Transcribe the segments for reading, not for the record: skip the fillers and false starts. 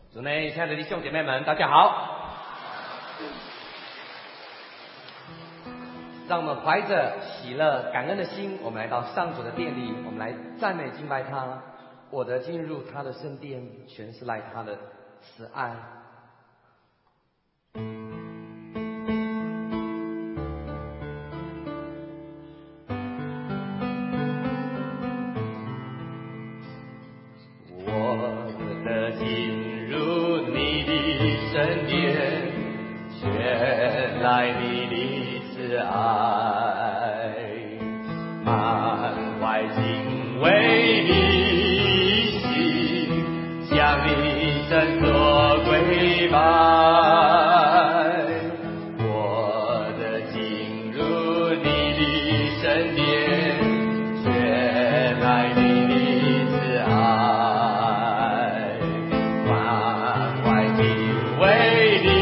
主内，亲爱的弟兄姐妹们，大家好！让我们怀着喜乐、感恩的心，我们来到上主的殿里，我们来赞美敬拜他。我的进入他的圣殿，全是赖他的慈爱。 来你的慈爱，满怀敬畏的心，向你神所跪拜。我的进入你的圣殿，全赖你的慈爱，满怀敬畏的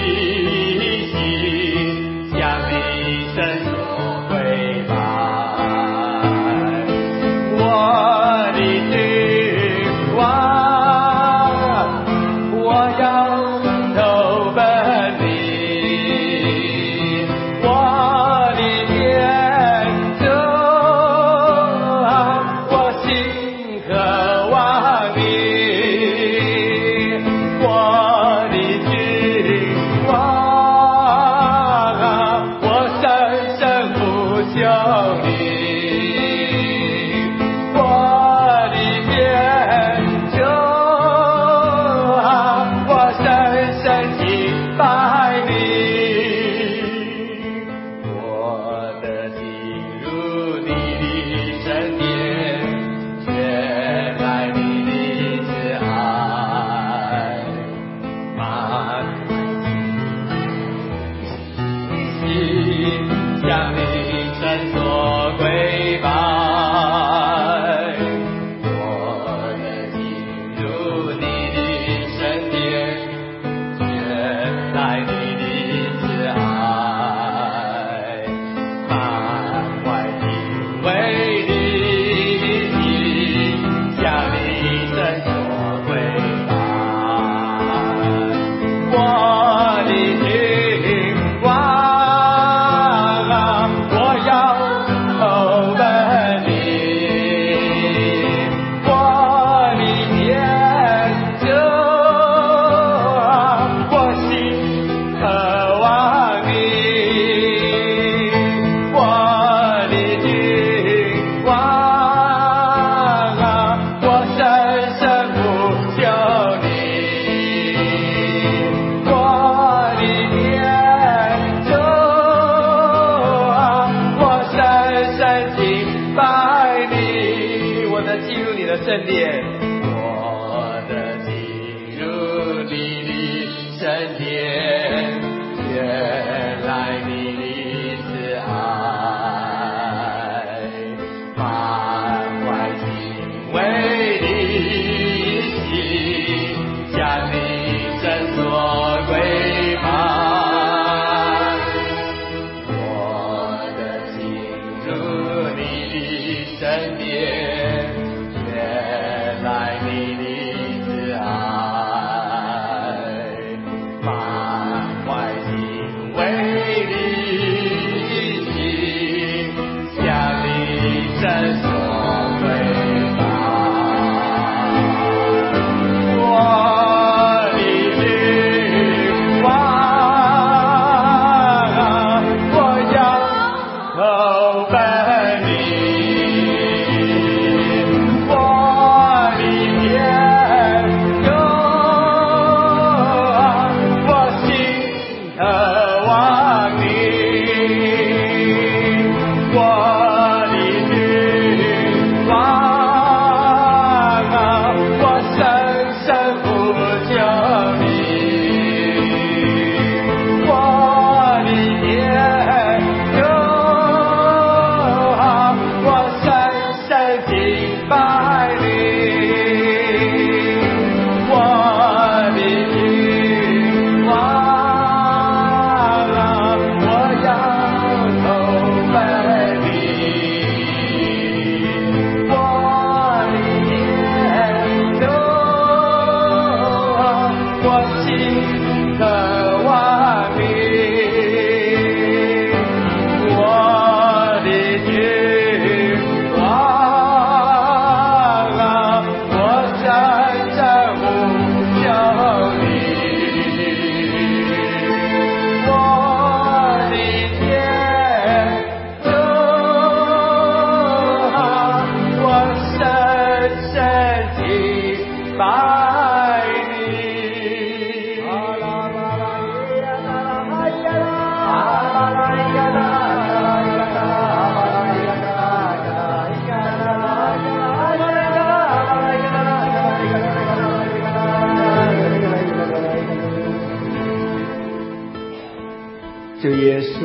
主耶稣，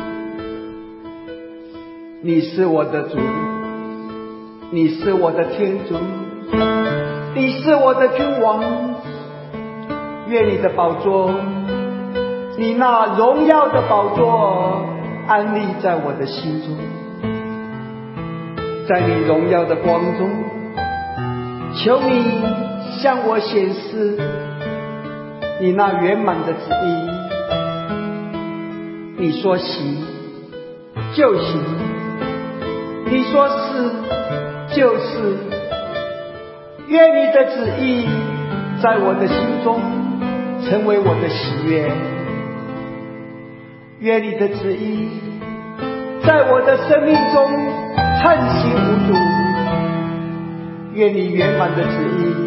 你是我的主，你是我的天主，你是我的君王。愿你的宝座，你那荣耀的宝座安立在我的心中，在你荣耀的光中，求你向我显示你那圆满的旨意。你说行就行，你说是就是。愿你的旨意在我的心中成为我的喜悦，愿你的旨意在我的生命中畅行无阻，愿你圆满的旨意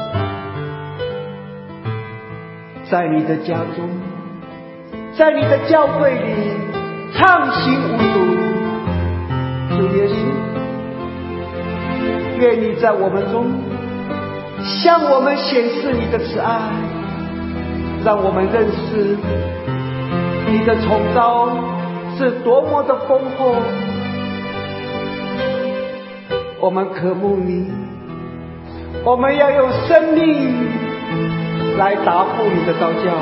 在你的家中，在你的教会里畅行无阻。主耶稣，愿你在我们中向我们显示你的慈爱，让我们认识你的宠召是多么的丰厚。我们渴慕你，我们要用生命来答复你的召叫，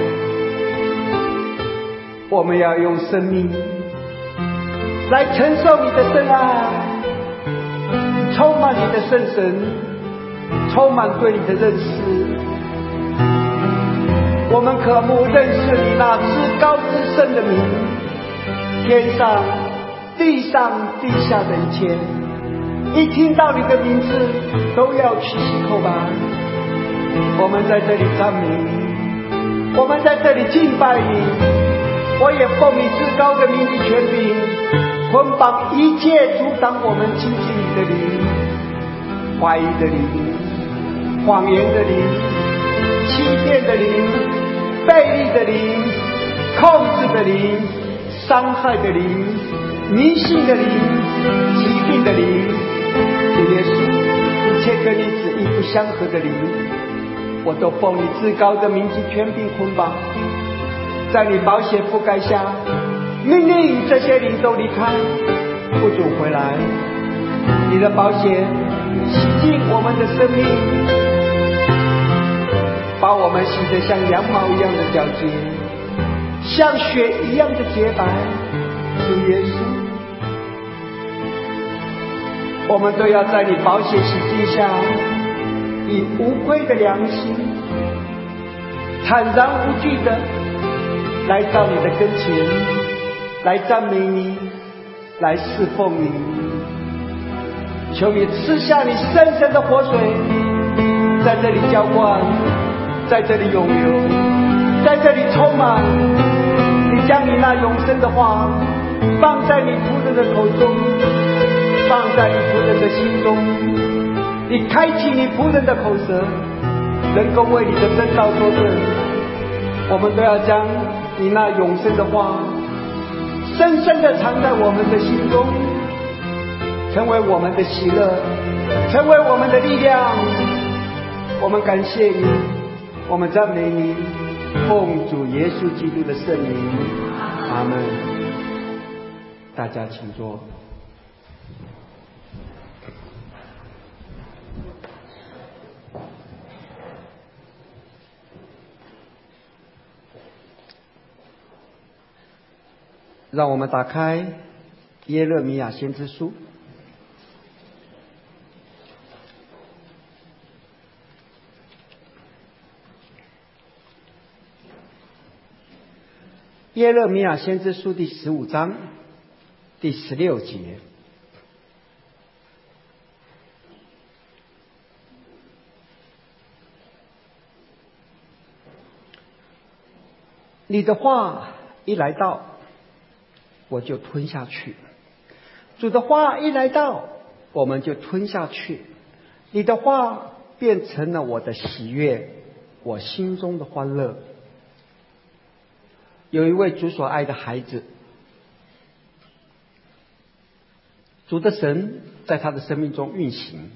我们要用生命来承受你的圣爱，充满你的圣神，充满对你的认识。我们渴慕认识你那至高至圣的名，天上地上地下的一切，一听到你的名字都要屈膝叩拜。我们在这里赞美你，我们在这里敬拜你。我也奉你至高的名与权柄，捆绑一切阻挡我们亲近你的灵，怀疑的灵，谎言的灵，欺骗的灵，背逆的灵，控制的灵，伤害的灵，迷信的灵，疾病的灵。主耶稣，一切跟你旨意不相合的灵，我都奉你至高的名及权柄捆绑，在你宝血覆盖下，命令这些灵都离开，不准回来。你的宝血洗净我们的生命，把我们洗得像羊毛一样的皎洁，像雪一样的洁白。主耶稣，我们都要在你宝血洗净下，以无愧的良心，坦然无惧的来到你的跟前，来赞美你，来侍奉你。求你赐下你深深的活水，在这里浇灌，在这里涌流，在这里充满。你将你那永生的话放在你仆人的口中，放在你仆人的心中。你开启你仆人的口舌，能够为你的真道作证。我们都要将你那永生的话深深地藏在我们的心中，成为我们的喜乐，成为我们的力量。我们感谢你，我们赞美你，奉主耶稣基督的圣名，阿们。大家请坐。让我们打开耶勒米亚先知书。耶勒米亚先知书第15章第16节。你的话一来到，我就吞下去；主的话一来到，我们就吞下去。你的话变成了我的喜悦，我心中的欢乐。有一位主所爱的孩子，主的神在他的生命中运行。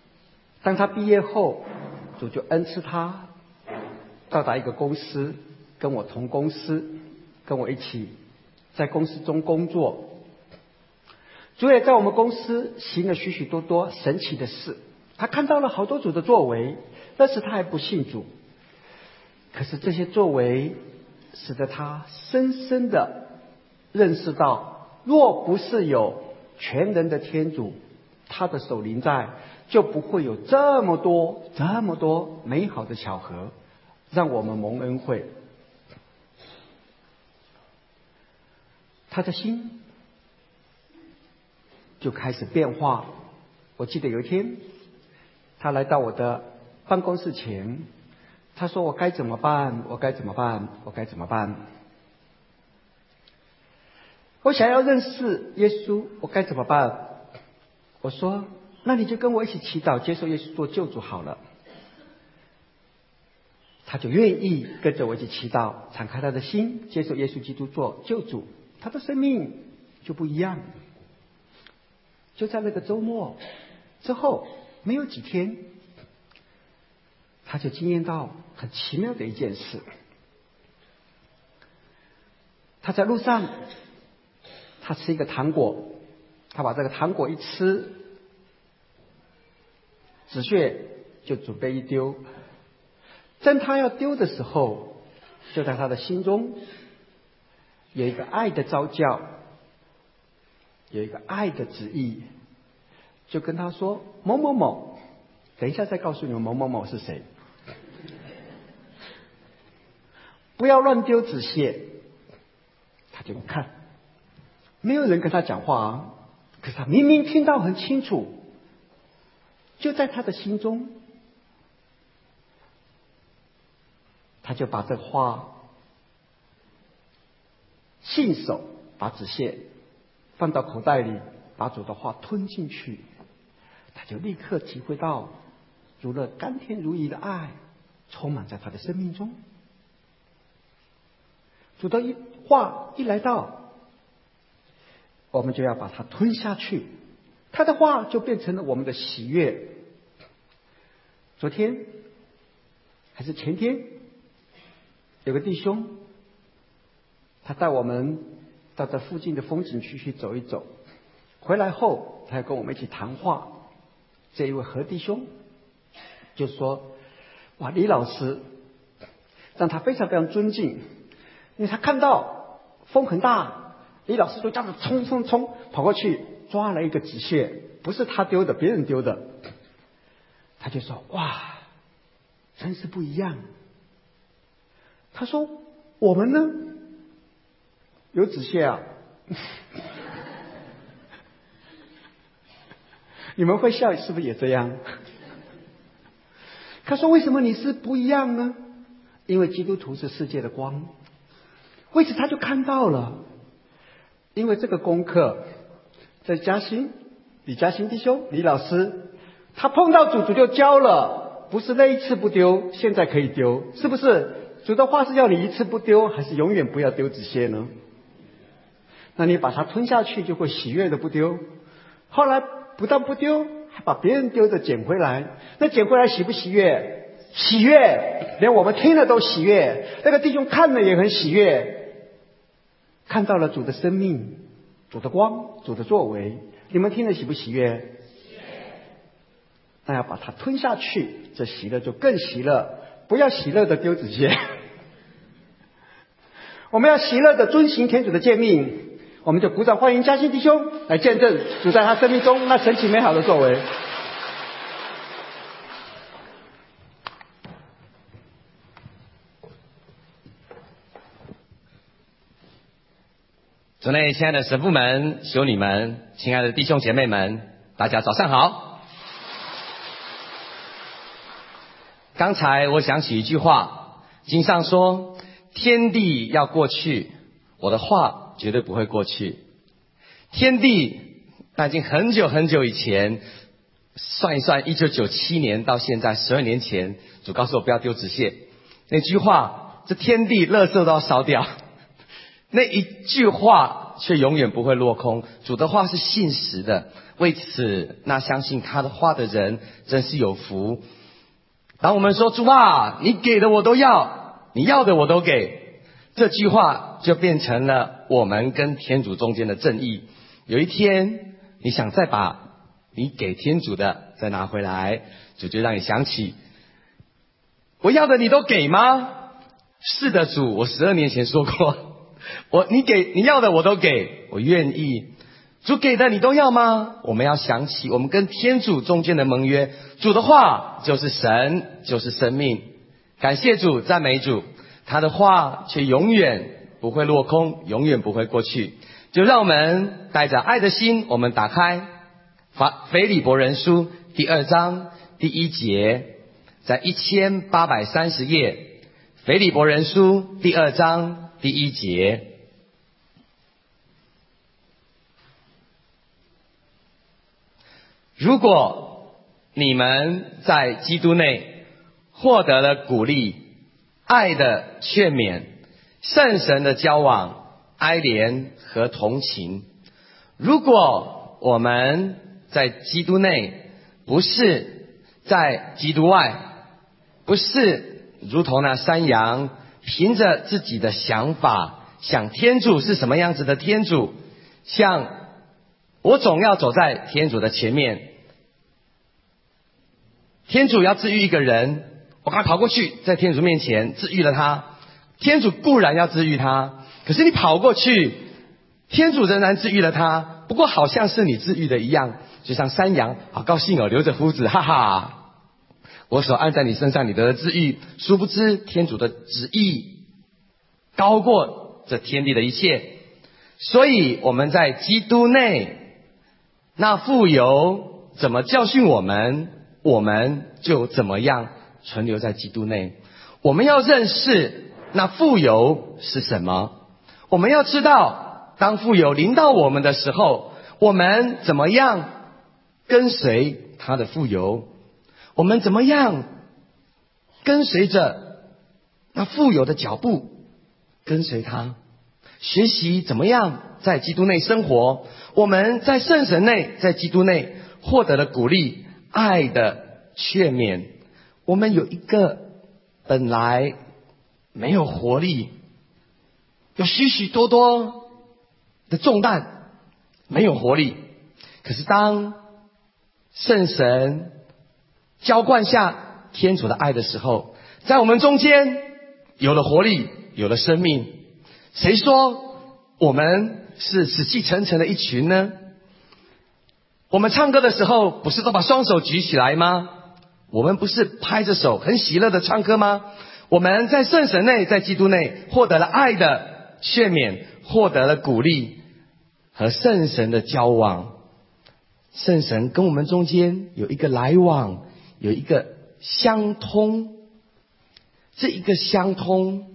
当他毕业后，主就恩赐他到达一个公司， 跟我同公司，跟我一起在公司中工作。主也在我们公司行了许许多多神奇的事，他看到了好多主的作为，但是他还不信主。可是这些作为使得他深深的认识到，若不是有全能的天主他的手临在，就不会有这么多美好的巧合让我们蒙恩惠。他的心就开始变化。我记得有一天他来到我的办公室前，他说我该怎么办，我该怎么办，我该怎么办。我想要认识耶稣，我该怎么办？我说那你就跟我一起祈祷，接受耶稣做救主好了。他就愿意跟着我一起祈祷，敞开他的心，接受耶稣基督做救主，他的生命就不一样。就在那个周末之后没有几天，他就经验到很奇妙的一件事。他在路上，他吃一个糖果，他把这个糖果一吃，止血就准备一丢。正他要丢的时候，就在他的心中有一个爱的召叫，有一个爱的旨意，就跟他说某某某，等一下再告诉你们某某某是谁，不要乱丢纸屑。他就看，没有人跟他讲话啊，可是他明明听到很清楚，就在他的心中，他就把这话信手把纸屑放到口袋里，把主的话吞进去。他就立刻体会到主的甘甜如饴的爱充满在他的生命中。主的话一来到，我们就要把它吞下去，他的话就变成了我们的喜悦。昨天还是前天，有个弟兄，他带我们到这附近的风景区去走一走，回来后他要跟我们一起谈话。这一位何弟兄就说，哇，李老师让他非常非常尊敬，因为他看到风很大，李老师就这样子冲跑过去抓了一个纸屑，不是他丢的，别人丢的。他就说，哇，真是不一样。他说我们呢有纸屑啊你们会笑是不是也这样？他说为什么你是不一样呢？因为基督徒是世界的光。为此他就看到了，因为这个功课在李嘉欣弟兄李老师，他碰到主就教了，不是那一次不丢，现在可以丢，是不是？主的话是要你一次不丢，还是永远不要丢纸屑呢？那你把它吞下去，就会喜悦的不丢。后来不但不丢，还把别人丢的捡回来，那捡回来喜不喜悦？喜悦，连我们听了都喜悦，那个弟兄看了也很喜悦，看到了主的生命，主的光，主的作为，你们听了喜不喜悦？那要把它吞下去，这喜乐就更喜乐，不要喜乐的丢纸屑。我们要喜乐的遵行天主的诫命。我们就鼓掌欢迎嘉欣弟兄来见证主在他生命中那神奇美好的作为。 主内亲爱的神父们、修女们、亲爱的弟兄姐妹们，大家早上好。刚才我想起一句话，经上说天地要过去，我的话绝对不会过去。天地那已经很久很久以前，算一算1997年到现在12年前，主告诉我不要丢纸屑，那句话这天地垃圾都要烧掉，那一句话却永远不会落空。主的话是信实的，为此那相信他的话的人真是有福。当我们说主啊，你给的我都要，你要的我都给， 这句话就变成了我们跟天主中间的正义。有一天你想再把你给天主的再拿回来，主就让你想起，我要的你都给吗？是的主，我12年前说过，你要的我都给，我愿意。主给的你都要吗？我们要想起我们跟天主中间的盟约，主的话就是神，就是生命。感谢主，赞美主，他的话却永远不会落空，永远不会过去。就让我们带着爱的心，我们打开腓立伯人书第2章第1节，在1830页，腓立伯人书第2章第1节。如果你们在基督内获得了鼓励、爱的劝勉、圣神的交往、哀怜和同情，如果我们在基督内，不是在基督外，不是如同那山羊凭着自己的想法想天主是什么样子的天主，像我总要走在天主的前面，天主要治愈一个人，我赶快跑过去在天主面前治愈了他。天主固然要治愈他，可是你跑过去，天主仍然治愈了他，不过好像是你治愈的一样，就像山羊，好高兴哦，留着胡子，哈哈，我手按在你身上，你得了治愈。殊不知天主的旨意高过这天地的一切，所以我们在基督内，那傅油怎么教训我们，我们就怎么样存留在基督内。我们要认识那傅油是什么，我们要知道当傅油临到我们的时候，我们怎么样跟随他的傅油，我们怎么样跟随着那傅油的脚步，跟随他学习怎么样在基督内生活。我们在圣神内，在基督内获得了鼓励、爱的劝勉。我们有一个本来没有活力，有许许多多的重担，没有活力。可是当圣神浇灌下天主的爱的时候，在我们中间有了活力，有了生命。谁说我们是死气沉沉的一群呢？我们唱歌的时候不是都把双手举起来吗？我们不是拍着手很喜乐的唱歌吗？我们在圣神内，在基督内获得了爱的劝勉，获得了鼓励和圣神的交往。圣神跟我们中间有一个来往，有一个相通。这一个相通，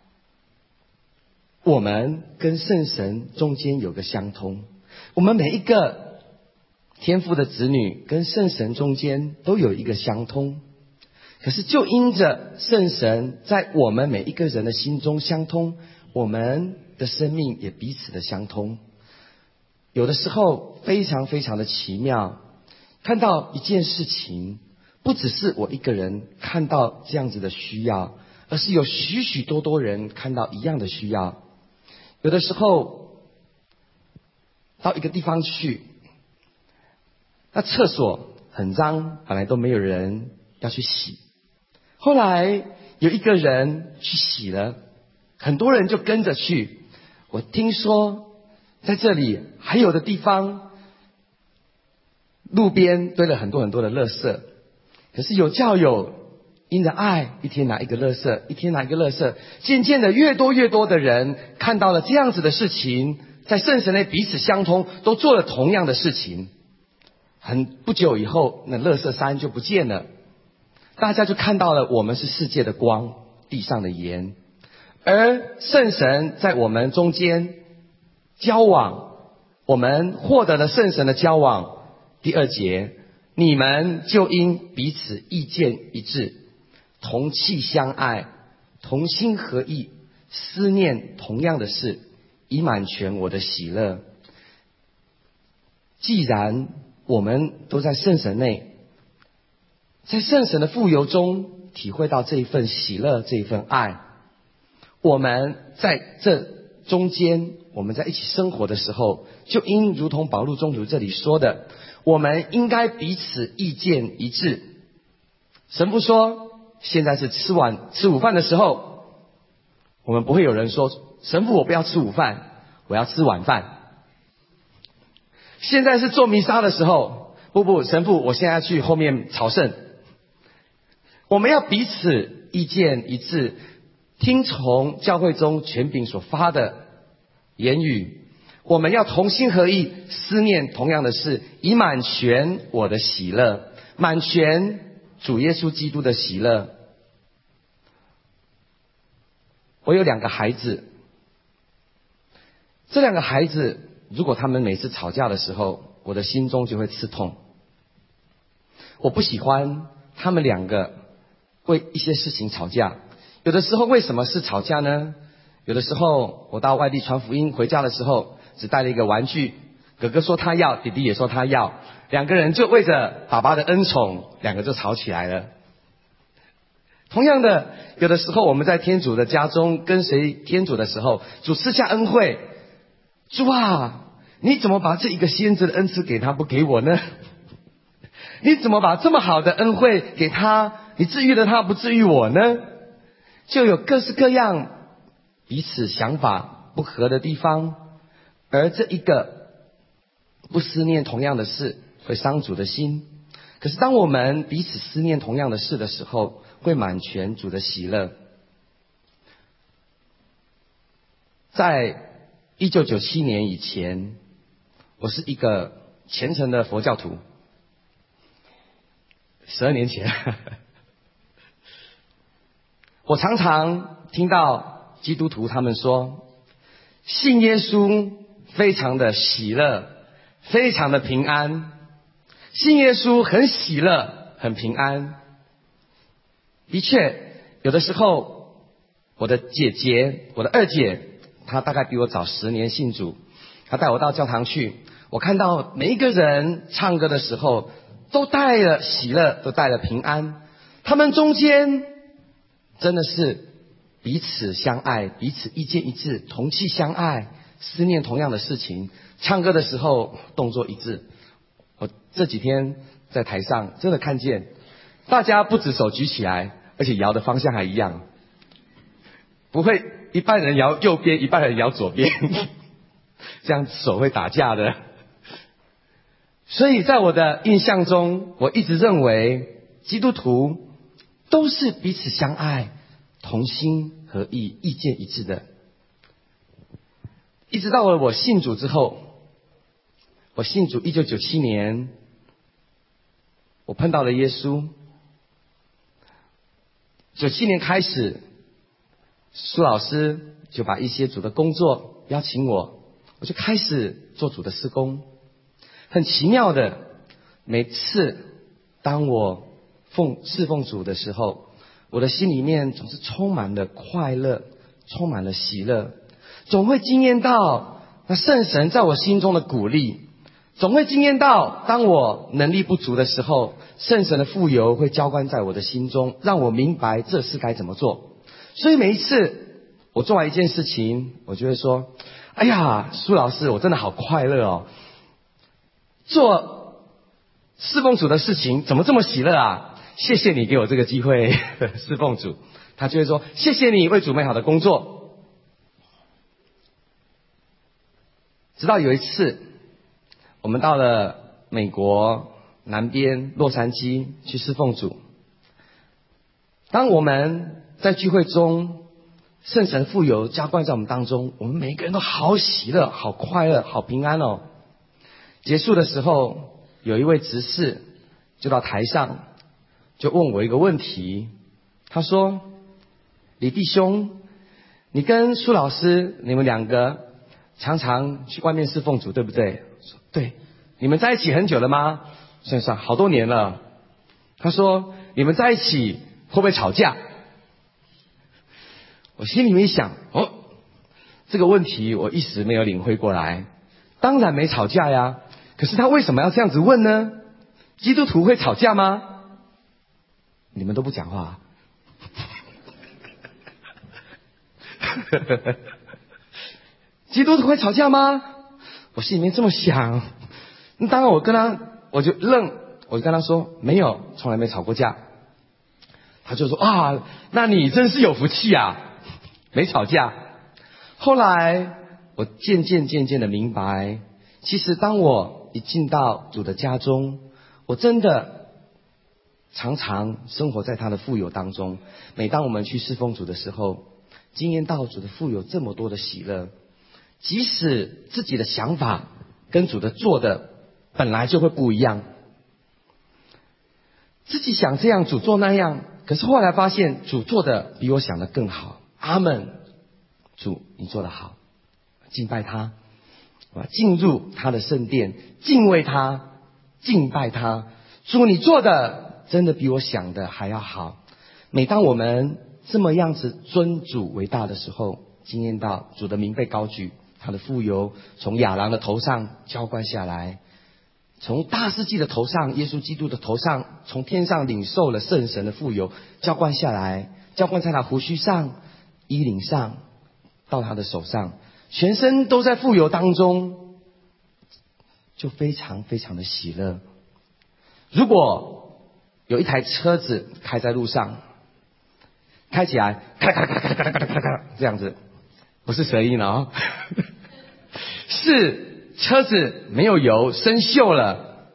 我们跟圣神中间有个相通。我们每一个天父的子女跟圣神中间都有一个相通，可是就因着圣神在我们每一个人的心中相通，我们的生命也彼此的相通。有的时候非常非常的奇妙，看到一件事情，不只是我一个人看到这样子的需要，而是有许许多多人看到一样的需要。有的时候到一个地方去，那厕所很脏，本来都没有人要去洗，后来有一个人去洗了，很多人就跟着去。我听说在这里还有的地方路边堆了很多很多的垃圾，可是有教友因着爱，一天拿一个垃圾，一天拿一个垃圾，渐渐的越多越多的人看到了这样子的事情，在圣神内彼此相通，都做了同样的事情。不久以后，那垃圾山就不见了，大家就看到了我们是世界的光，地上的盐。而圣神在我们中间交往，我们获得了圣神的交往。第2节，你们就应彼此意见一致，同气相爱，同心合意，思念同样的事，以满全我的喜乐。既然我们都在圣神内，在圣神的富有中体会到这一份喜乐，这一份爱， 我们在这中间，我们在一起生活的时候，就应如同保禄宗徒这里说的，我们应该彼此意见一致。神父说，现在是吃午饭的时候，我们不会有人说，神父我不要吃午饭，我要吃晚饭。现在是做弥撒的时候，不，神父我现在要去后面朝圣。我们要彼此意见一致，听从教会中权柄所发的言语，我们要同心合意，思念同样的事，以满全我的喜乐，满全主耶稣基督的喜乐。我有2个孩子，这2个孩子如果他们每次吵架的时候，我的心中就会刺痛。我不喜欢他们2个为一些事情吵架。有的时候为什么是吵架呢？有的时候我到外地传福音，回家的时候只带了一个玩具，哥哥说他要，弟弟也说他要，2个人就为着爸爸的恩宠，2个就吵起来了。同样的，有的时候我们在天主的家中跟随天主的时候，主赐下恩惠，主啊，你怎么把这一个先知的恩赐给他，不给我呢？你怎么把这么好的恩惠给他，你治愈了他，不治愈我呢？就有各式各样彼此想法不合的地方，而这一个不思念同样的事会伤主的心。可是当我们彼此思念同样的事的时候，会满全主的喜乐。在1997年以前，我是一个虔诚的佛教徒。12年前我常常听到基督徒他们说，信耶稣非常的喜乐，非常的平安，信耶稣很喜乐，很平安。的确，有的时候我的姐姐，我的2姐，她大概比我早10年信主，她带我到教堂去，我看到每一个人唱歌的时候都带了喜乐，都带了平安，他们中间真的是彼此相爱，彼此意见一致，同气相爱，思念同样的事情，唱歌的时候动作一致。我这几天在台上真的看见大家不止手举起来，而且摇的方向还一样，不会一半人摇右边，一半人摇左边这样手会打架的。所以在我的印象中，我一直认为基督徒都是彼此相爱，同心合意，意见一致的。一直到了我信主之后，我信主1997年，我碰到了耶稣。97年开始，苏老师就把一些主的工作邀请我，我就开始做主的事工。很奇妙的，每次当我侍奉主的时候，我的心里面总是充满了快乐，充满了喜乐，总会经验到那圣神在我心中的鼓励，总会经验到当我能力不足的时候，圣神的富有会浇灌在我的心中，让我明白这事该怎么做。所以每一次我做完一件事情，我就会说，哎呀，苏老师，我真的好快乐哦，做侍奉主的事情怎么这么喜乐啊，谢谢你给我这个机会侍奉主。他就会说，谢谢你为主美好的工作。直到有一次我们到了美国南边洛杉矶去侍奉主，当我们在聚会中圣神富有浇灌在我们当中，我们每一个人都好喜乐，好快乐，好平安哦。结束的时候，有一位执事就到台上就问我一个问题，他说，李弟兄，你跟苏老师你们2个常常去外面侍奉主对不对？说对。你们在一起很久了吗？算算好多年了。他说，你们在一起会不会吵架？我心里面想，这个问题我一时没有领会过来。当然没吵架呀，可是他为什么要这样子问呢？基督徒会吵架吗？你们都不讲话基督徒会吵架吗？我心里面这么想。当然我就跟他说没有，从来没吵过架。他就说啊，那你真是有福气啊，没吵架。后来我渐渐的明白，其实当我一进到主的家中，我真的常常生活在他的富有当中。每当我们去侍奉主的时候，经验到主的富有这么多的喜乐，即使自己的想法跟主的做的本来就会不一样，自己想这样，主做那样，可是后来发现主做的比我想的更好。阿们，主你做得好，敬拜他，进入他的圣殿，敬畏他，敬拜他。主你做的真的比我想的还要好。每当我们这么样子尊主为大的时候，经验到主的名被高举，他的富有从亚郎的头上浇灌下来，从大世纪的头上，耶稣基督的头上，从天上领受了圣神的富有浇灌下来，浇灌在他胡须上、衣领上，到他的手上，全身都在富有当中，就非常非常的喜乐。如果有一台车子开在路上，开起来咔咔咔咔咔咔咔咔这样子，不是舌音哦，是车子没有油生锈了，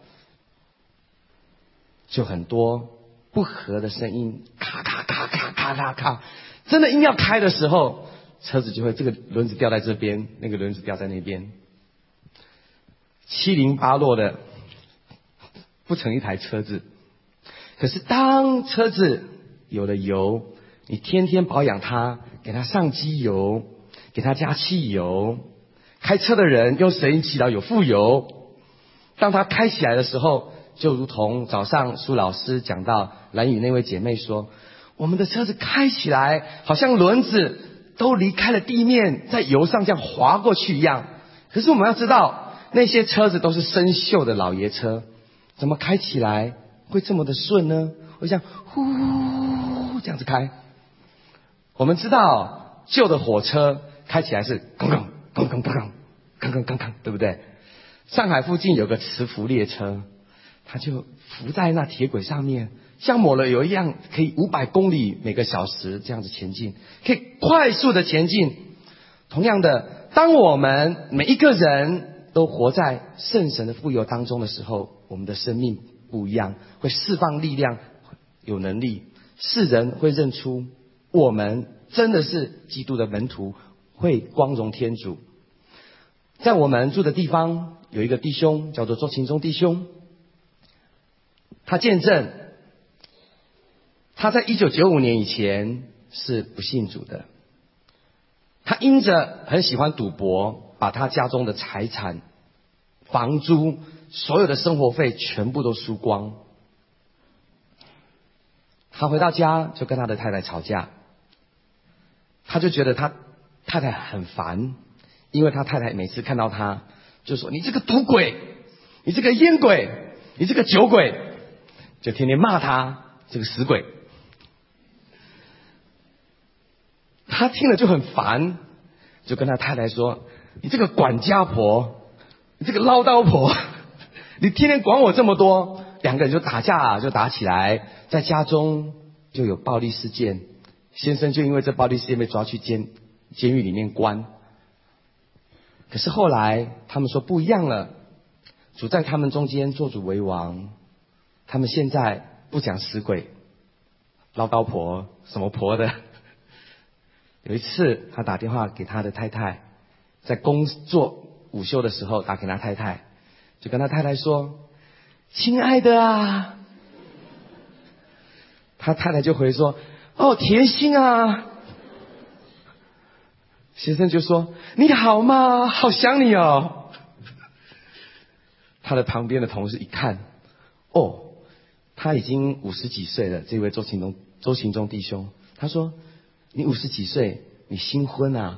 就很多不和的声音，咔咔咔咔咔咔咔，真的硬要开的时候，车子就会这个轮子掉在这边，那个轮子掉在那边，七零八落的不成一台车子。可是当车子有了油，你天天保养它，给它上机油，给它加汽油，开车的人用神音祈祷有富油，当它开起来的时候，就如同早上苏老师讲到兰屿那位姐妹说，我们的车子开起来好像轮子都离开了地面，在油上这样滑过去一样。可是我们要知道，那些车子都是生锈的老爷车，怎么开起来会这么的顺呢？会像呼这样子开。我们知道旧的火车开起来是咣咣咣咣咣咣咣咣咣咣，对不对？上海附近有个磁浮列车，它就浮在那铁轨上面，像抹了油一样，可以500公里每个小时这样子前进，可以快速的前进。同样的，当我们每一个人都活在圣神的富有当中的时候，我们的生命不一样，会释放力量，有能力，世人会认出我们真的是基督的门徒，会光荣天主。在我们住的地方有一个弟兄叫做周勤忠弟兄，他见证他在1995年以前是不信主的，他因着很喜欢赌博，把他家中的财产、房租、所有的生活费全部都输光。他回到家就跟他的太太吵架，他就觉得他太太很烦，因为他太太每次看到他就说，你这个赌鬼，你这个烟鬼，你这个酒鬼，就天天骂他这个死鬼。他听了就很烦，就跟他太太说，你这个管家婆，你这个唠叨婆，你天天管我这么多。两个人就打架，就打起来，在家中就有暴力事件，先生就因为这暴力事件被抓去监狱里面关。可是后来他们说不一样了，主在他们中间做主为王，他们现在不讲死鬼、唠叨婆什么婆的。有一次他打电话给他的太太，在工作午休的时候打给他太太，就跟他太太说，亲爱的啊，他太太就回说，哦，甜心啊。先生就说，你好吗？好想你哦。他的旁边的同事一看，哦，他已经50几岁了，这位周勤忠弟兄，他说，你50几岁，你新婚啊？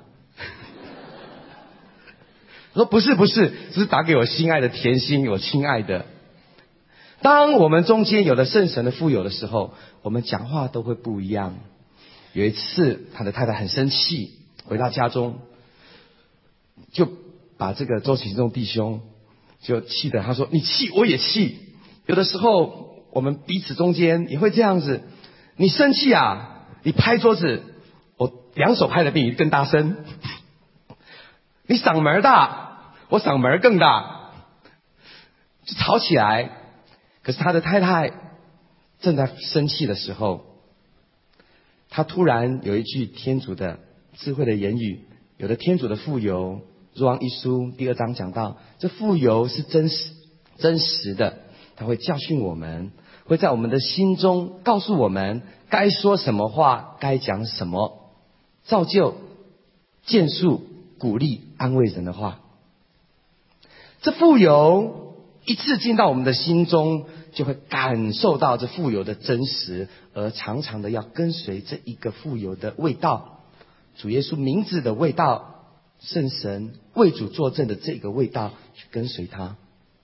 说不是，只是打给我心爱的甜心，我亲爱的。当我们中间有了圣神的富有的时候，我们讲话都会不一样。有一次他的太太很生气， 回到家中，就把这个周启仲弟兄就气得，他说：“你气我也气。”有的时候我们彼此中间也会这样子，你生气啊，你拍桌子，我两手拍得比你更大声；你嗓门大，我嗓门更大，就吵起来。可是他的太太正在生气的时候，他突然有一句天主的智慧的言语，有的天主的傅油，若望一书第2章讲到，这傅油是真实的，他会教训我们，会在我们的心中告诉我们该说什么话，该讲什么，造就、建树、鼓励、安慰人的话。这傅油一次进到我们的心中，就会感受到这傅油的真实，而常常的要跟随这一个傅油的味道，主耶稣名字的味道，圣神为主作证的这个味道，去跟随他。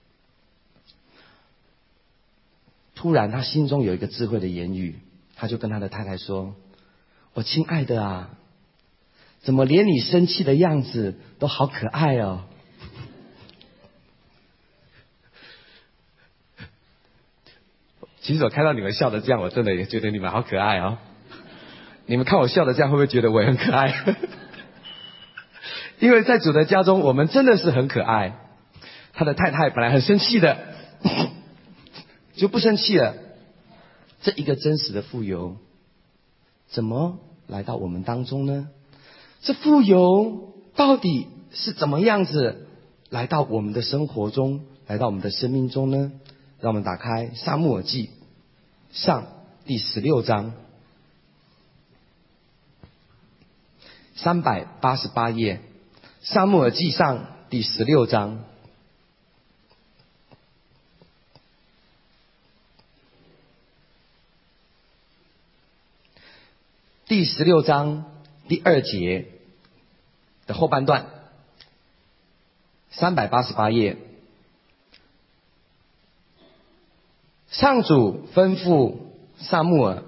突然他心中有一个智慧的言语，他就跟他的太太说：“我亲爱的啊，怎么连你生气的样子都好可爱哦。”其实我看到你们笑的这样，我真的也觉得你们好可爱哦。你们看我笑的这样，会不会觉得我也很可爱？因为在主的家中，我们真的是很可爱。他的太太本来很生气的，就不生气了。这一个真实的傅油，怎么来到我们当中呢？这傅油到底是怎么样子来到我们的生活中，来到我们的生命中呢？让我们打开撒母耳记上第16章388页，撒母耳记上第16章第16章第2节的后半段，388页。上主吩咐撒母耳，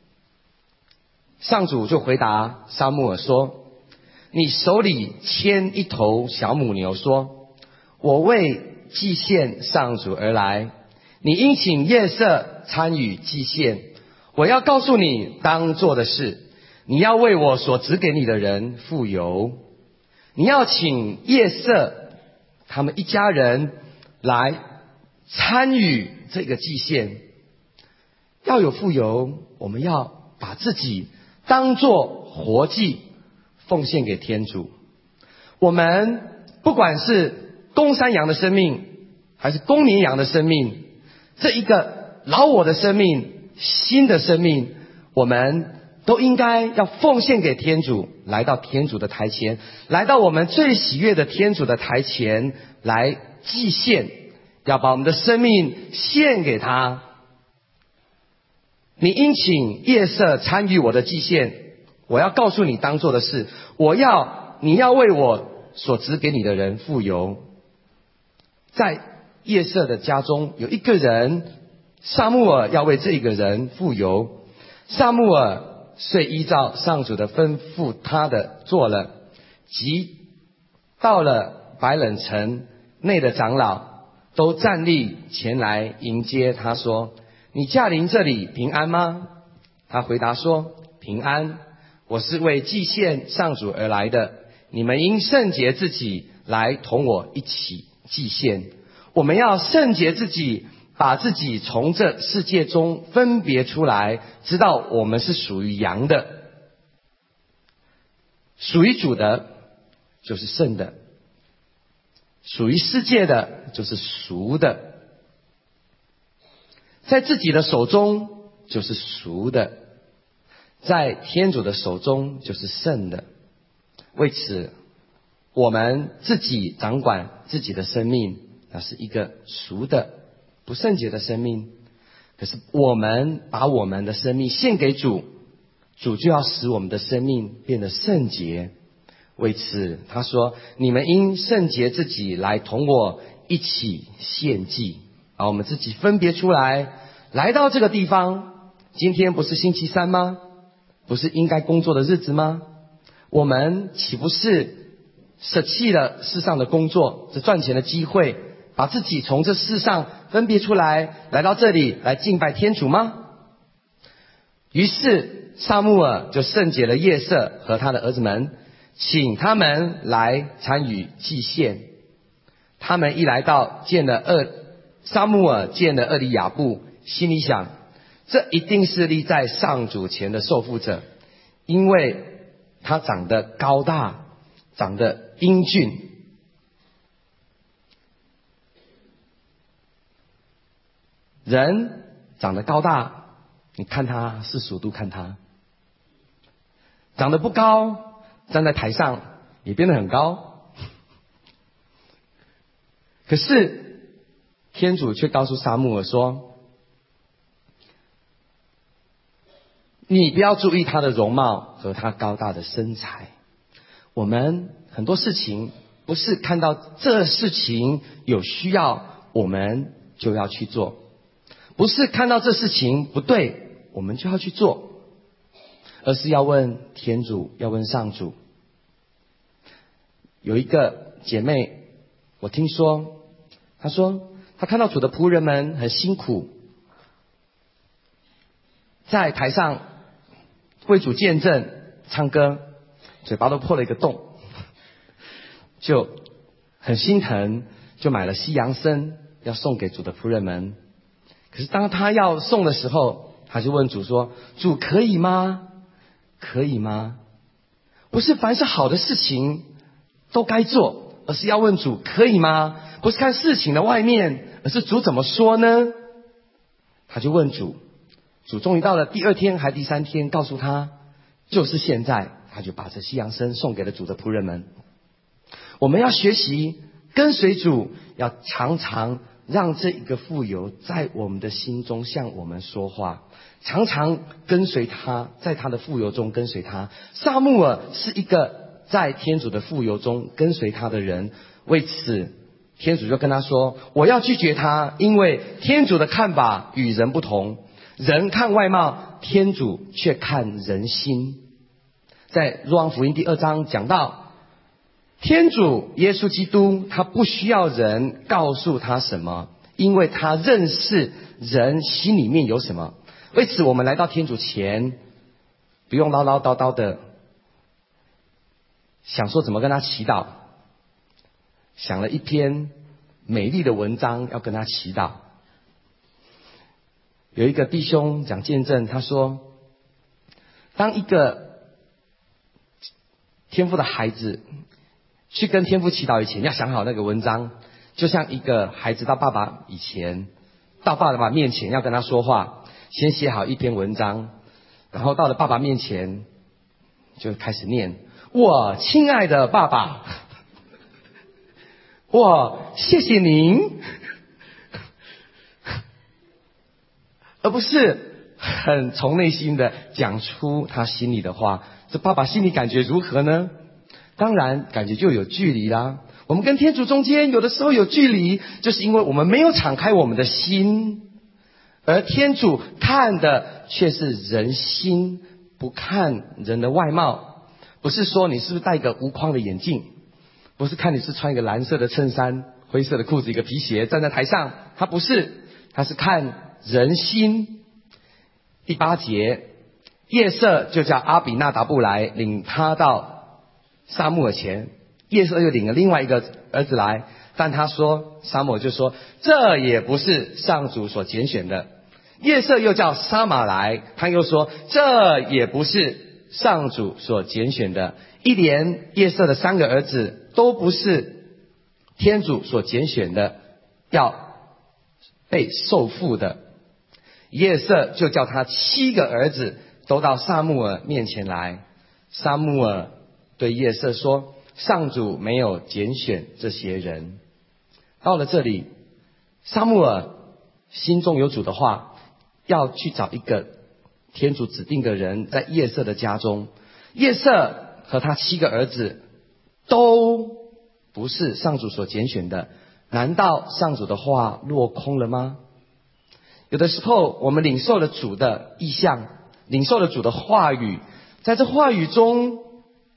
上主就回答撒母耳说：“你手里牵一头小母牛，说：我为祭献上主而来，你应请夜色参与祭献。我要告诉你当做的事，你要为我所指给你的人傅油，你要请夜色他们一家人来参与这个祭献。要有傅油，我们要把自己当作活祭奉献给天主。我们不管是公山羊的生命还是公绵羊的生命，这一个老我的生命，新的生命，我们都应该要奉献给天主，来到天主的台前，来到我们最喜悦的天主的台前来祭献，要把我们的生命献给他。你应请夜色参与我的祭献，我要告诉你当做的事，你要为我所指给你的人傅油。在夜色的家中有一个人，撒母耳要为这个人傅油。撒母耳遂依照上主的吩咐他的做了，即到了白冷城内的长老都站立前来迎接他，说：你驾临这里平安吗？他回答说：平安，我是为祭献上主而来的，你们应圣洁自己来同我一起祭献。我们要圣洁自己，把自己从这世界中分别出来，知道我们是属于羊的，属于主的就是圣的，属于世界的就是俗的，在自己的手中就是俗的，在天主的手中就是圣的。为此我们自己掌管自己的生命，那是一个俗的不圣洁的生命。可是我们把我们的生命献给主，主就要使我们的生命变得圣洁。为此他说，你们应圣洁自己来同我一起献祭，把我们自己分别出来，来到这个地方。今天不是星期三吗？不是应该工作的日子吗？ 我们岂不是舍弃了世上的工作，这赚钱的机会，把自己从这世上分别出来，来到这里来敬拜天主吗？于是撒母耳就圣洁了夜色和他的儿子们，请他们来参与祭献。他们一来到，撒母耳见了厄里亚布，心里想，这一定是立在上主前的受傅者，因为他长得高大，长得英俊。人长得高大，你看他世俗都看他；长得不高，站在台上也变得很高。可是天主却告诉撒母耳说，你不要注意他的容貌和他高大的身材。我们很多事情不是看到这事情有需要，我们就要去做，不是看到这事情不对，我们就要去做，而是要问天主，要问上主。有一个姐妹，我听说，她说她看到主的仆人们很辛苦，在台上为主见证唱歌，嘴巴都破了一个洞，就很心疼，就买了西洋参要送给主的仆人们。可是当他要送的时候，他就问主说，主可以吗？可以吗？不是凡是好的事情都该做，而是要问主可以吗？不是看事情的外面，而是主怎么说呢？他就问主，主终于到了第二天还第三天告诉他，就是现在。他就把这西洋参送给了主的仆人们。我们要学习跟随主，要常常让这一个傅油在我们的心中向我们说话，常常跟随他，在他的傅油中跟随他。撒母耳是一个在天主的傅油中跟随他的人，为此天主就跟他说，我要拒绝他，因为天主的看法与人不同，人看外貌，天主却看人心。在若望福音第2章讲到，天主耶稣基督他不需要人告诉他什么，因为他认识人心里面有什么。为此我们来到天主前，不用唠唠叨叨的想说怎么跟他祈祷，想了一篇美丽的文章要跟他祈祷。有一个弟兄讲见证，他说，当一个天父的孩子去跟天父祈祷以前，要想好那个文章，就像一个孩子到爸爸面前要跟他说话，先写好一篇文章，然后到了爸爸面前就开始念，我亲爱的爸爸，我谢谢您，而不是很从内心的讲出他心里的话。这爸爸心里感觉如何呢？当然感觉就有距离啦。我们跟天主中间有的时候有距离，就是因为我们没有敞开我们的心，而天主看的却是人心，不看人的外貌。不是说你是不是戴一个无框的眼镜，不是看你是穿一个蓝色的衬衫、灰色的裤子、一个皮鞋站在台上，他不是，他是看人心。第8节，夜色就叫阿比纳达布来，领他到撒母耳前。夜色又领了另外一个儿子来，但他说，撒母耳就说，这也不是上主所拣选的。夜色又叫撒玛来，他又说，这也不是上主所拣选的。一连夜色的3个儿子都不是天主所拣选的，要被受缚的。夜色就叫他7个儿子都到撒母耳面前来。撒母耳对夜色说，上主没有拣选这些人。到了这里，撒母耳心中有主的话，要去找一个天主指定的人，在夜色的家中。夜色和他7个儿子都不是上主所拣选的，难道上主的话落空了吗？有的时候我们领受了主的意象，领受了主的话语，在这话语中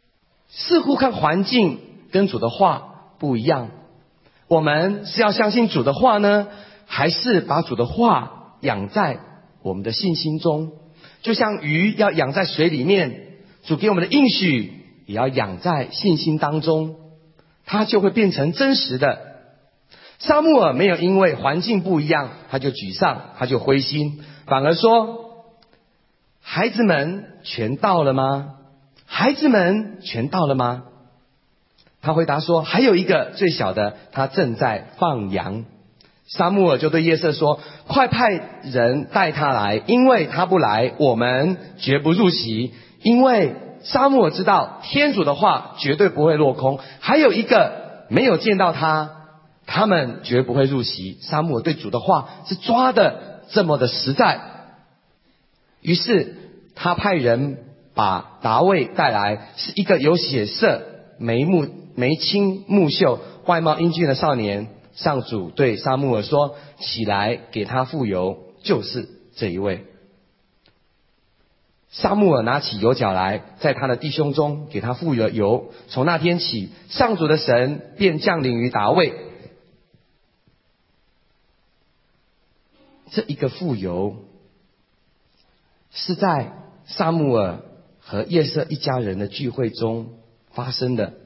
似乎看环境跟主的话不一样。我们是要相信主的话呢，还是把主的话养在我们的信心中？就像鱼要养在水里面，主给我们的应许也要养在信心当中，它就会变成真实的。撒母耳没有因为环境不一样他就沮丧，他就灰心，反而说：孩子们全到了吗？孩子们全到了吗？他回答说：还有一个最小的，他正在放羊。撒母耳就对约瑟说：快派人带他来，因为他不来，我们绝不入席。因为撒母耳知道天主的话绝对不会落空，还有一个没有见到他，他们绝不会入席。撒母耳对主的话是抓的这么的实在，于是他派人把大卫带来，是一个有血色、眉清目秀、外貌英俊的少年。上主对撒母耳说：起来，给他傅油，就是这一位。撒母耳拿起油角来，在他的弟兄中给他傅了油。从那天起，上主的神便降临于大卫。这一个傅油是在撒母耳和约瑟一家人的聚会中发生的。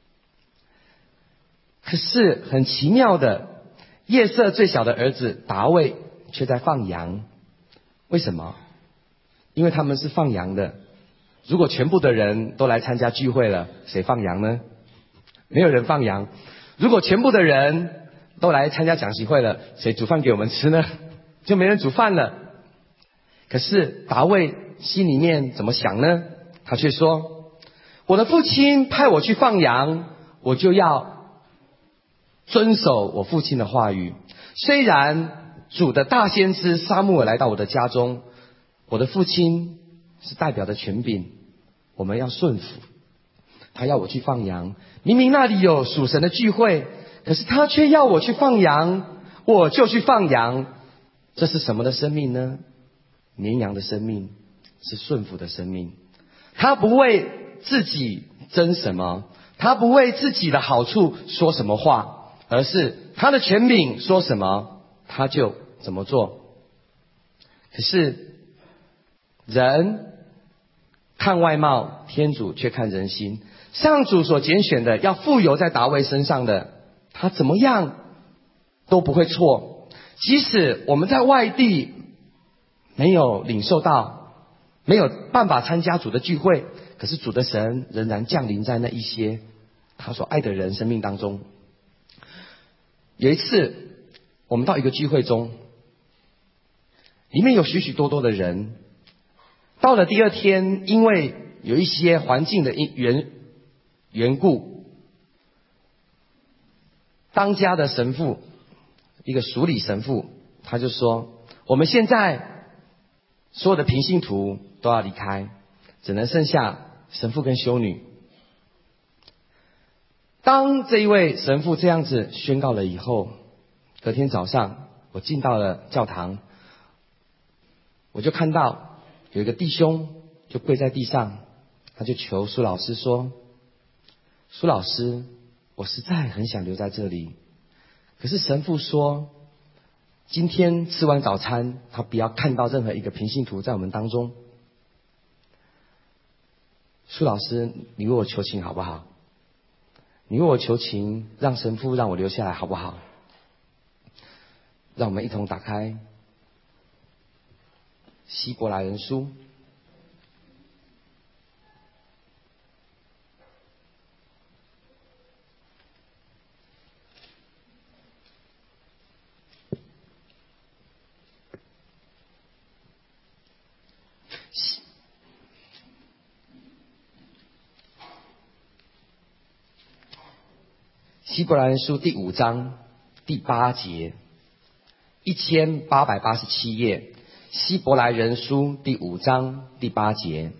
可是很奇妙的，约瑟最小的儿子大卫却在放羊。为什么？因为他们是放羊的。如果全部的人都来参加聚会了，谁放羊呢？没有人放羊。如果全部的人都来参加讲习会了，谁煮饭给我们吃呢？就没人煮饭了。可是大卫心里面怎么想呢？他却说：我的父亲派我去放羊，我就要遵守我父亲的话语。虽然主的大先知撒母耳来到我的家中，我的父亲是代表的权柄，我们要顺服。他要我去放羊，明明那里有属神的聚会，可是他却要我去放羊，我就去放羊。这是什么的生命呢？绵羊的生命，是顺服的生命。他不为自己争什么，他不为自己的好处说什么话，而是他的权柄说什么他就怎么做。可是人看外貌，天主却看人心。上主所拣选的要富有在大卫身上的，他怎么样都不会错。即使我们在外地没有领受到，没有办法参加主的聚会，可是主的神仍然降临在那一些他所爱的人生命当中。有一次我们到一个聚会中，里面有许许多多的人。到了第二天，因为有一些环境的缘故，当家的神父，一个属理神父，他就说：我们现在所有的平信徒都要离开，只能剩下神父跟修女。当这一位神父这样子宣告了以后，隔天早上我进到了教堂，我就看到有一个弟兄就跪在地上，他就求苏老师说：苏老师，我实在很想留在这里，可是神父说今天吃完早餐，他不要看到任何一个平信徒在我们当中。苏老师，你为我求情好不好？你为我求情，让神父让我留下来好不好？让我们一同打开希伯来人书希伯来人书第5章第8节，1887页，希伯来人书第5章第8节。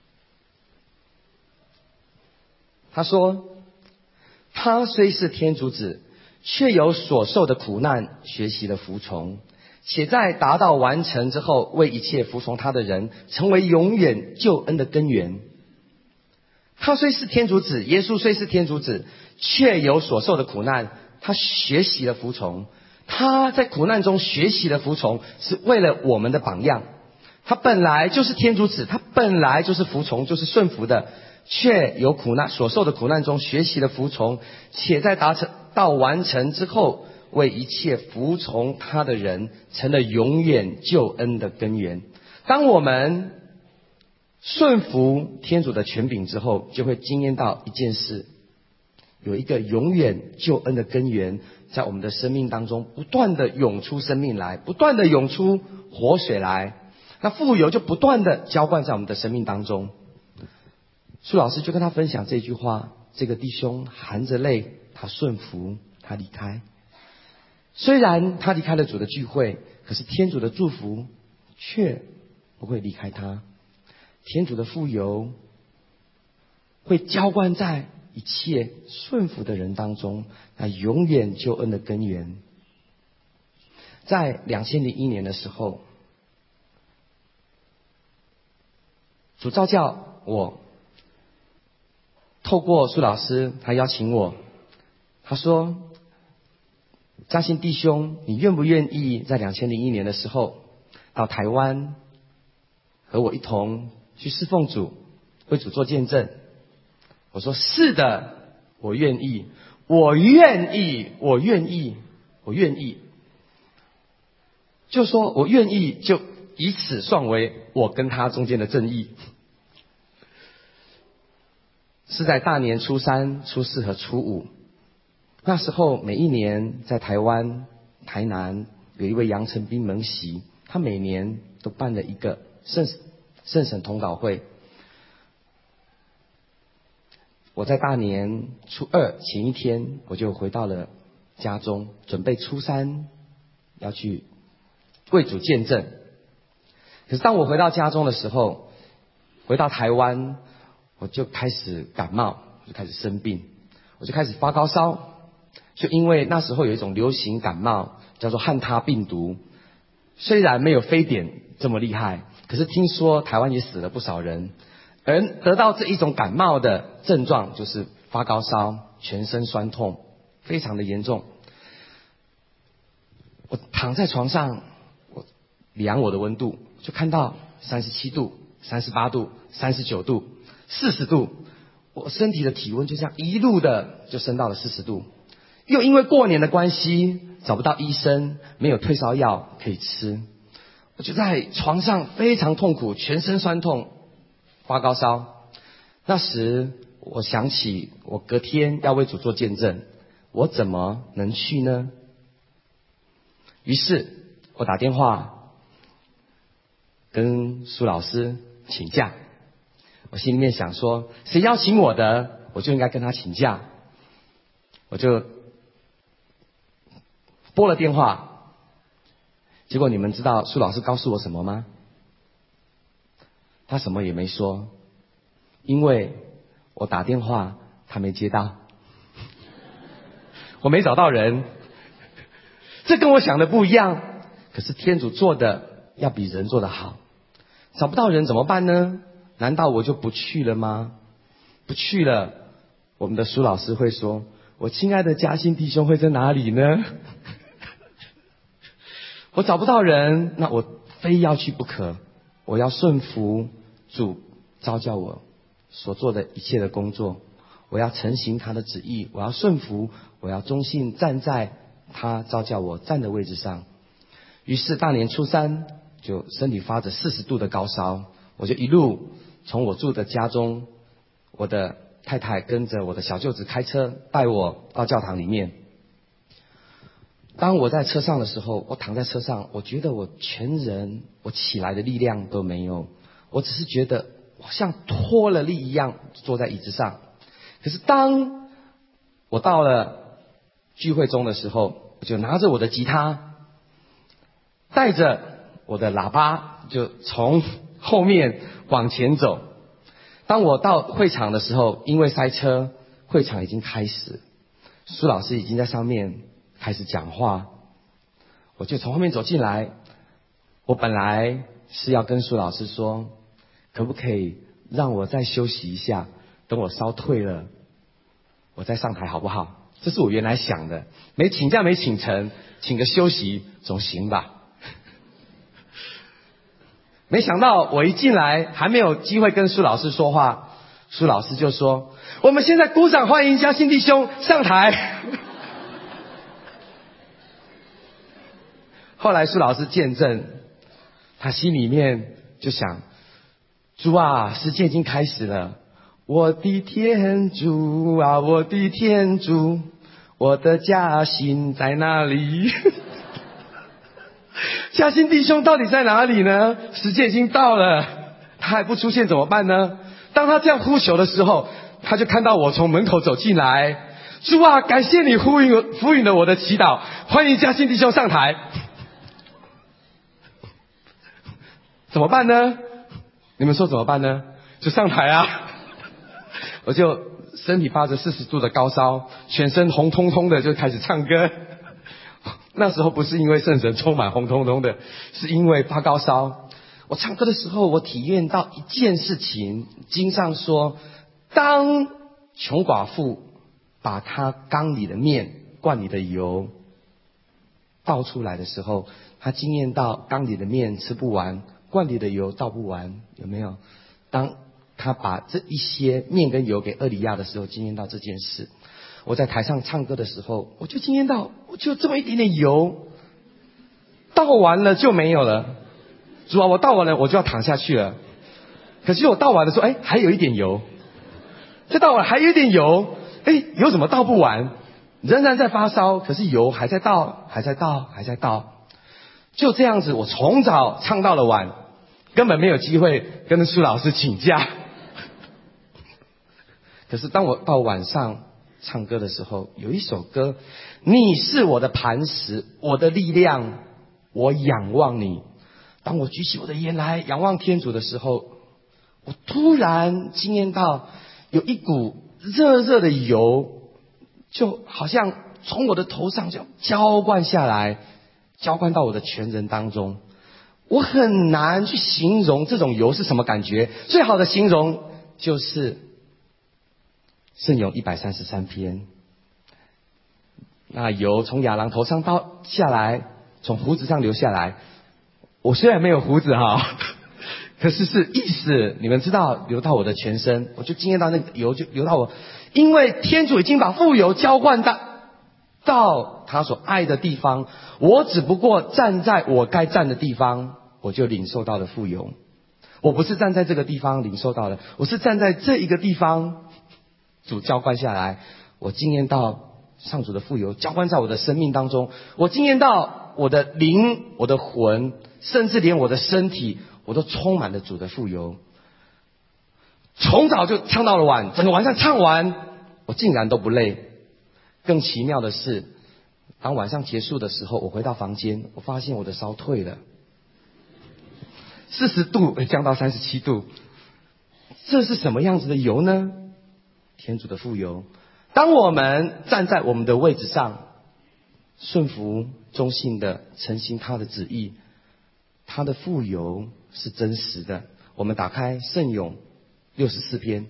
他说：他虽是天主子，却有所受的苦难学习了服从，且在达到完成之后，为一切服从他的人成为永远救恩的根源。 他虽是天主子，耶稣虽是天主子，却有所受的苦难，他学习了服从。他在苦难中学习了服从，是为了我们的榜样。他本来就是天主子，他本来就是服从，就是顺服的，却有苦难所受的苦难中学习了服从，且在达成到完成之后，为一切服从他的人成了永远救恩的根源。当我们顺服天主的权柄之后，就会经验到一件事，有一个永远救恩的根源在我们的生命当中不断的涌出生命来，不断的涌出活水来，那富有就不断的浇灌在我们的生命当中。苏老师就跟他分享这句话，这个弟兄含着泪，他顺服，他离开。虽然他离开了主的聚会，可是天主的祝福却不会离开他。天主的富有会浇灌在一切顺服的人当中，那永远救恩的根源。在2001年的时候，主召叫我，透过苏老师，他邀请我，他说：嘉信弟兄，你愿不愿意在2001年的时候到台湾和我一同去侍奉主，为主做见证？我说是的，我愿意，我愿意，我愿意，我愿意。就说我愿意，就以此算为我跟他中间的正义。是在大年初3、初4和初5，那时候每一年在台湾、台南有一位杨成斌门习，他每年都办了一个圣神同祷会。我在大年初2前一天，我就回到了家中，准备初3要去为主见证。可是当我回到家中的时候，回到台湾，我就开始感冒，就开始生病，我就开始发高烧。就因为那时候有一种流行感冒叫做汉他病毒，虽然没有非典这么厉害，可是听说台湾也死了不少人。而得到这一种感冒的症状就是发高烧，全身酸痛，非常的严重。我躺在床上，我量我的温度，就看到37度、38度、39度、40度，我身体的体温就这样一路的就升到了40度。又因为过年的关系，找不到医生，没有退烧药可以吃，我就在床上非常痛苦，全身酸痛，发高烧。那时我想起我隔天要为主做见证，我怎么能去呢？于是我打电话跟苏老师请假。我心里面想说，谁邀请我的，我就应该跟他请假。我就拨了电话，结果你们知道苏老师告诉我什么吗？他什么也没说，因为我打电话他没接到，我没找到人。这跟我想的不一样，可是天主做的要比人做的好。找不到人怎么办呢？难道我就不去了吗？不去了，我们的苏老师会说，我亲爱的嘉信弟兄会在哪里呢？我找不到人，那我非要去不可。我要顺服主召叫我所做的一切的工作，我要承行他的旨意，我要顺服，我要忠心站在他召叫我站的位置上。于是大年初3就身体发着40度的高烧，我就一路从我住的家中，我的太太跟着我的小舅子开车带我到教堂里面。当我在车上的时候，我躺在车上，我觉得我全人我起来的力量都没有，我只是觉得我像脱了力一样坐在椅子上。可是当我到了聚会中的时候，我就拿着我的吉他，带着我的喇叭，就从后面往前走。当我到会场的时候，因为塞车，会场已经开始，苏老师已经在上面开始讲话，我就从后面走进来。我本来是要跟苏老师说，可不可以让我再休息一下， 等我烧退了，我再上台好不好？这是我原来想的，没请假没请成，请个休息总行吧。没想到我一进来还没有机会跟苏老师说话，苏老师就说：“我们现在鼓掌欢迎嘉信弟兄上台。”后来苏老师见证，他心里面就想：主啊，时间已经开始了，我的天主啊，我的天主，我的嘉信在哪里？嘉信弟兄到底在哪里呢？时间已经到了，他还不出现怎么办呢？当他这样呼求的时候，他就看到我从门口走进来。主啊，感谢你呼应了我的祈祷，欢迎嘉信弟兄上台。怎么办呢？你们说怎么办呢？就上台啊！我就身体发着40度的高烧，全身红彤彤的就开始唱歌。那时候不是因为圣神充满红彤彤的，是因为发高烧。我唱歌的时候，我体验到一件事情，经上说，当穷寡妇把她缸里的面、罐里的油倒出来的时候，她经验到缸里的面吃不完，罐里的油倒不完，有没有？当她把这一些面跟油给厄里亚的时候，经验到这件事。我在台上唱歌的时候，我就经验到，我就这么一点点油，倒完了就没有了。主啊，我倒完了，我就要躺下去了。可是我倒完的时候，还有一点油，再倒完还有一点油，油怎么倒不完？仍然在发烧，可是油还在倒，还在倒，还在倒。就这样子，我从早唱到了晚，根本没有机会跟苏老师请假。可是当我到晚上唱歌的时候，有一首歌，你是我的磐石，我的力量，我仰望你。当我举起我的眼来仰望天主的时候，我突然经验到有一股热热的油，就好像从我的头上就浇灌下来，浇灌到我的全人当中。我很难去形容这种油是什么感觉，最好的形容就是圣咏133篇，那油从亚郎头上倒下来，从胡子上流下来。我虽然没有胡子哈，可是是意思，你们知道，流到我的全身，我就经验到那个油就流到我，因为天主已经把富油浇灌到他所爱的地方，我只不过站在我该站的地方，我就领受到了富油。我不是站在这个地方领受到的，我是站在这一个地方，主浇灌下来，我经验到上主的富油浇灌在我的生命当中，我经验到我的灵、我的魂，甚至连我的身体，我都充满了主的富油。从早就唱到了晚，整个晚上唱完，我竟然都不累。更奇妙的是，当晚上结束的时候，我回到房间，我发现我的烧退了，40度降到37度。这是什么样子的油呢？天主的富油。当我们站在我们的位置上，顺服忠信的诚心他的旨意，他的富油是真实的。我们打开圣咏64篇，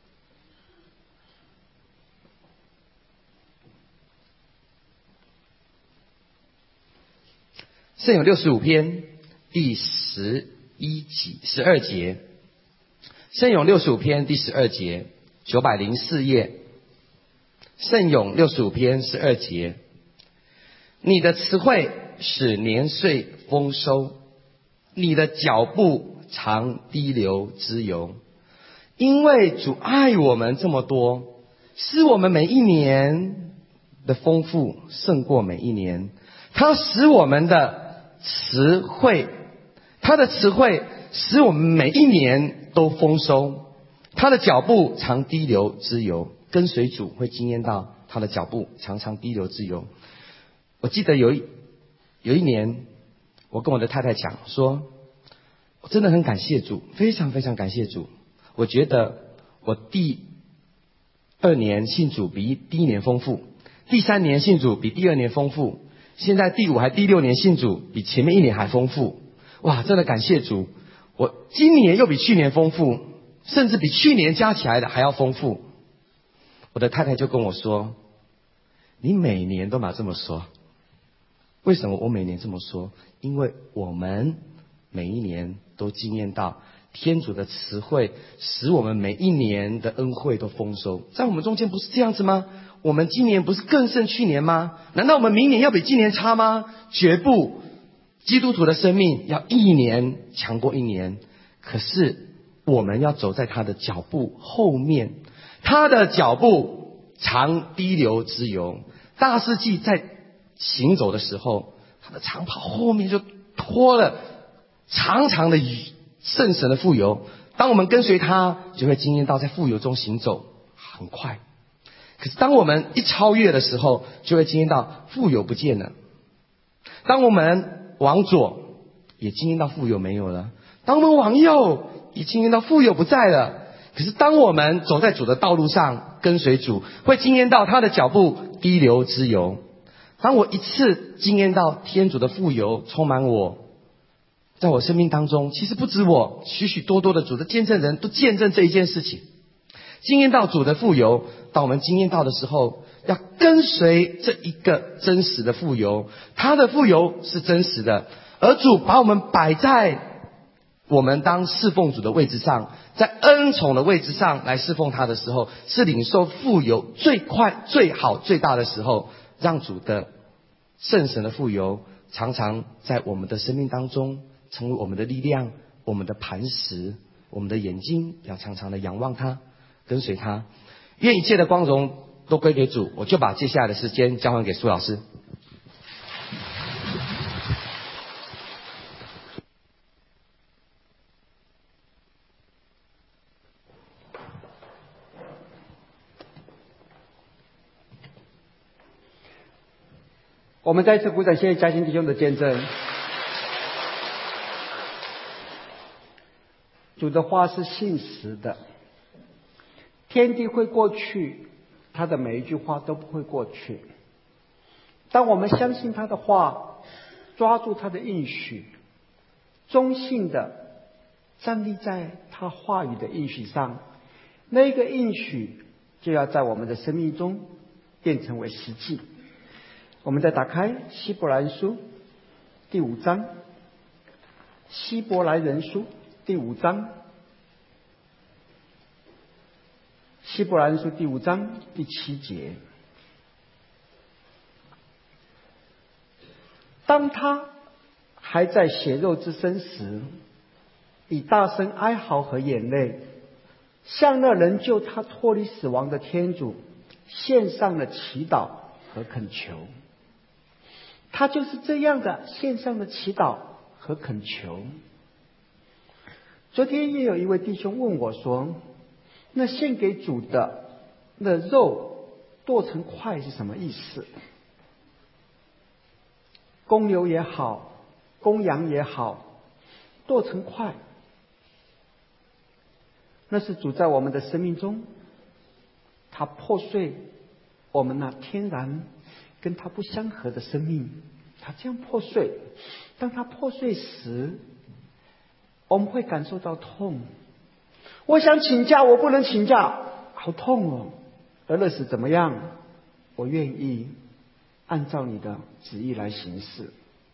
圣咏65篇第12节，圣咏65篇第12节，904页，圣咏65篇12节，你的词汇使年岁丰收，你的脚步常滴流之油。因为主爱我们这么多，使我们每一年的丰富胜过每一年。他使我们的词汇，他的词汇使我们每一年都丰收。他的脚步常滴流之油，跟随主会经验到他的脚步常常滴流之油。我记得有一年，我跟我的太太讲说，我真的很感谢主，非常非常感谢主。我觉得我第2年信主比第1年丰富，第3年信主比第2年丰富，现在第5还第6年信主比前面1年还丰富。哇，真的感谢主！我今年又比去年丰富， 甚至比去年加起来的还要丰富。我的太太就跟我说，你每年都嘛这么说。为什么我每年这么说？因为我们每一年都经验到天主的慈惠，使我们每一年的恩惠都丰收。在我们中间不是这样子吗？我们今年不是更胜去年吗？难道我们明年要比今年差吗？绝不。基督徒的生命要一年强过一年，可是我们要走在他的脚步后面。他的脚步常滴流之油。大世纪在行走的时候，他的长袍后面就拖了长长的圣神的富油。当我们跟随他，就会经验到在富油中行走很快。可是当我们一超越的时候，就会经验到富有不见了。当我们往左，也经验到富有没有了；当我们往右，也经验到富有不在了。可是当我们走在主的道路上，跟随主，会经验到他的脚步滴流之油。当我一次经验到天主的富有充满我，在我生命当中，其实不止我，许许多多的主的见证人都见证这一件事情。经验到主的富有，当我们经验到的时候，要跟随这一个真实的富有。他的富有是真实的，而主把我们摆在我们当侍奉主的位置上，在恩宠的位置上来侍奉他的时候，是领受富有最快、最好、最大的时候。让主的圣神的富有常常在我们的生命当中成为我们的力量，我们的磐石。我们的眼睛要常常的仰望他，跟随他。愿一切的光荣都归给主。我就把接下来的时间交还给苏老师。 我们再次鼓掌，谢谢嘉兴弟兄的见证。主的话是信实的，天地会过去，他的每一句话都不会过去。当我们相信他的话，抓住他的应许，忠信的站立在他话语的应许上，那个应许就要在我们的生命中变成为实际。我们再打开希伯来书第5章，希伯来人书第5章，希伯来人书第5章第7节。当他还在血肉之身时，以大声哀嚎和眼泪，向那人救他脱离死亡的天主献上了祈祷和恳求。他就是这样的献上了祈祷和恳求。昨天也有一位弟兄问我说，那献给主的那肉剁成块是什么意思？公牛也好，公羊也好，剁成块，那是主在我们的生命中，他破碎我们那天然跟他不相合的生命，他这样破碎。当他破碎时，我们会感受到痛。我想请假，我不能请假，好痛哦。而那时怎么样？我愿意按照你的旨意来行事。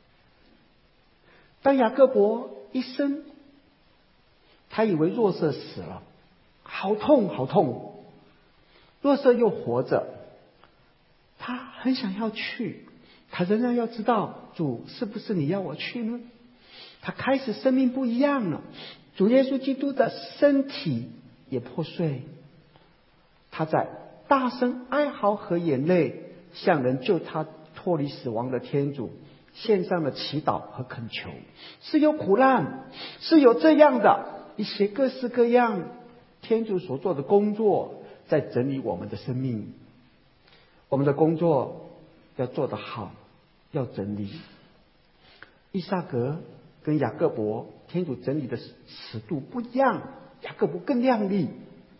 当雅各伯一生，他以为若瑟死了，好痛好痛，若瑟又活着，他很想要去，他仍然要知道主是不是你要我去呢？他开始生命不一样了，主耶稣基督的身体也破碎，他在大声哀嚎和眼泪，向人救他脱离死亡的天主献上了祈祷和恳求。是有苦难，是有这样的一些各式各样天主所做的工作，在整理我们的生命。我们的工作要做得好，要整理。依撒格跟雅各伯，天主整理的尺度不一样，雅各伯更亮丽。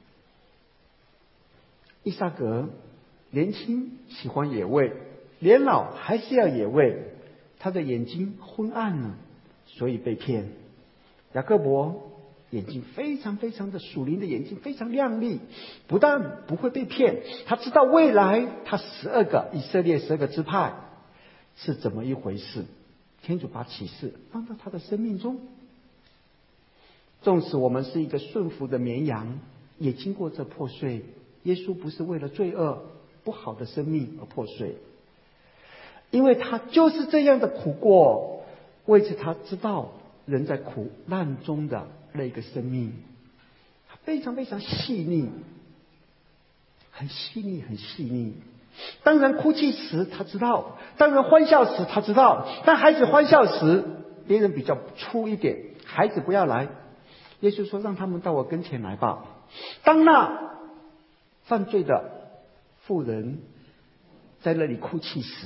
依撒格年轻喜欢野味，年老还是要野味，他的眼睛昏暗了，所以被骗。雅各伯眼睛非常非常的属灵的眼睛非常亮丽，不但不会被骗，他知道未来他以色列12个支派是怎么一回事。天主把启示放到他的生命中，纵使我们是一个顺服的绵羊，也经过这破碎。耶稣不是为了罪恶不好的生命而破碎，因为他就是这样的苦过，为此他知道人在苦难中的那个生命，他非常非常细腻，很细腻很细腻。当人哭泣时他知道，当人欢笑时他知道，当孩子欢笑时别人比较粗一点，孩子不要来，耶稣说让他们到我跟前来吧。当那犯罪的妇人在那里哭泣时，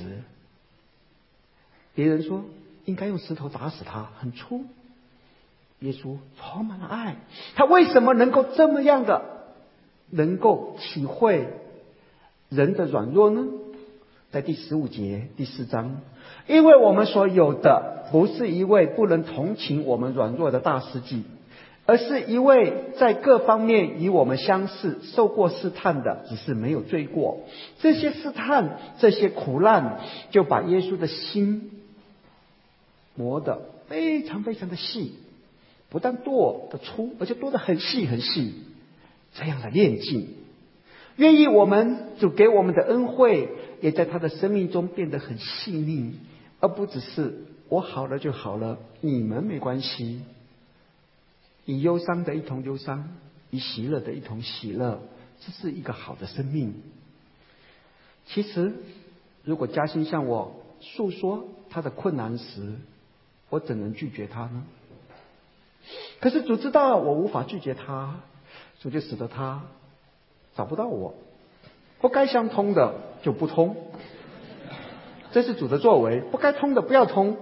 别人说应该用石头砸死他，很粗。耶稣充满了爱，他为什么能够这么样的能够体会人的软弱呢？在第15节第4章，因为我们所有的不是一位不能同情我们软弱的大司祭，而是一位在各方面与我们相似，受过试探的，只是没有罪过。这些试探，这些苦难，就把耶稣的心磨得非常非常的细，不但剁得粗，而且剁得很细很细，这样的炼净。愿意我们主给我们的恩惠，也在他的生命中变得很细腻，而不只是我好了就好了，你们没关系。以忧伤的一同忧伤，以喜乐的一同喜乐，这是一个好的生命。其实如果嘉欣向我诉说他的困难时，我怎能拒绝他呢？可是主知道我无法拒绝他，主就使得他找不到我，不该相通的就不通，这是主的作为，不该通的不要通。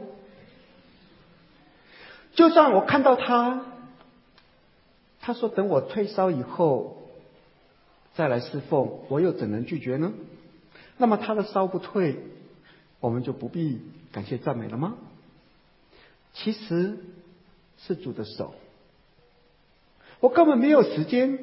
就算我看到他说等我退烧以后再来侍奉，我又怎能拒绝呢？那么他的烧不退，我们就不必感谢赞美了吗？其实是主的手，我根本没有时间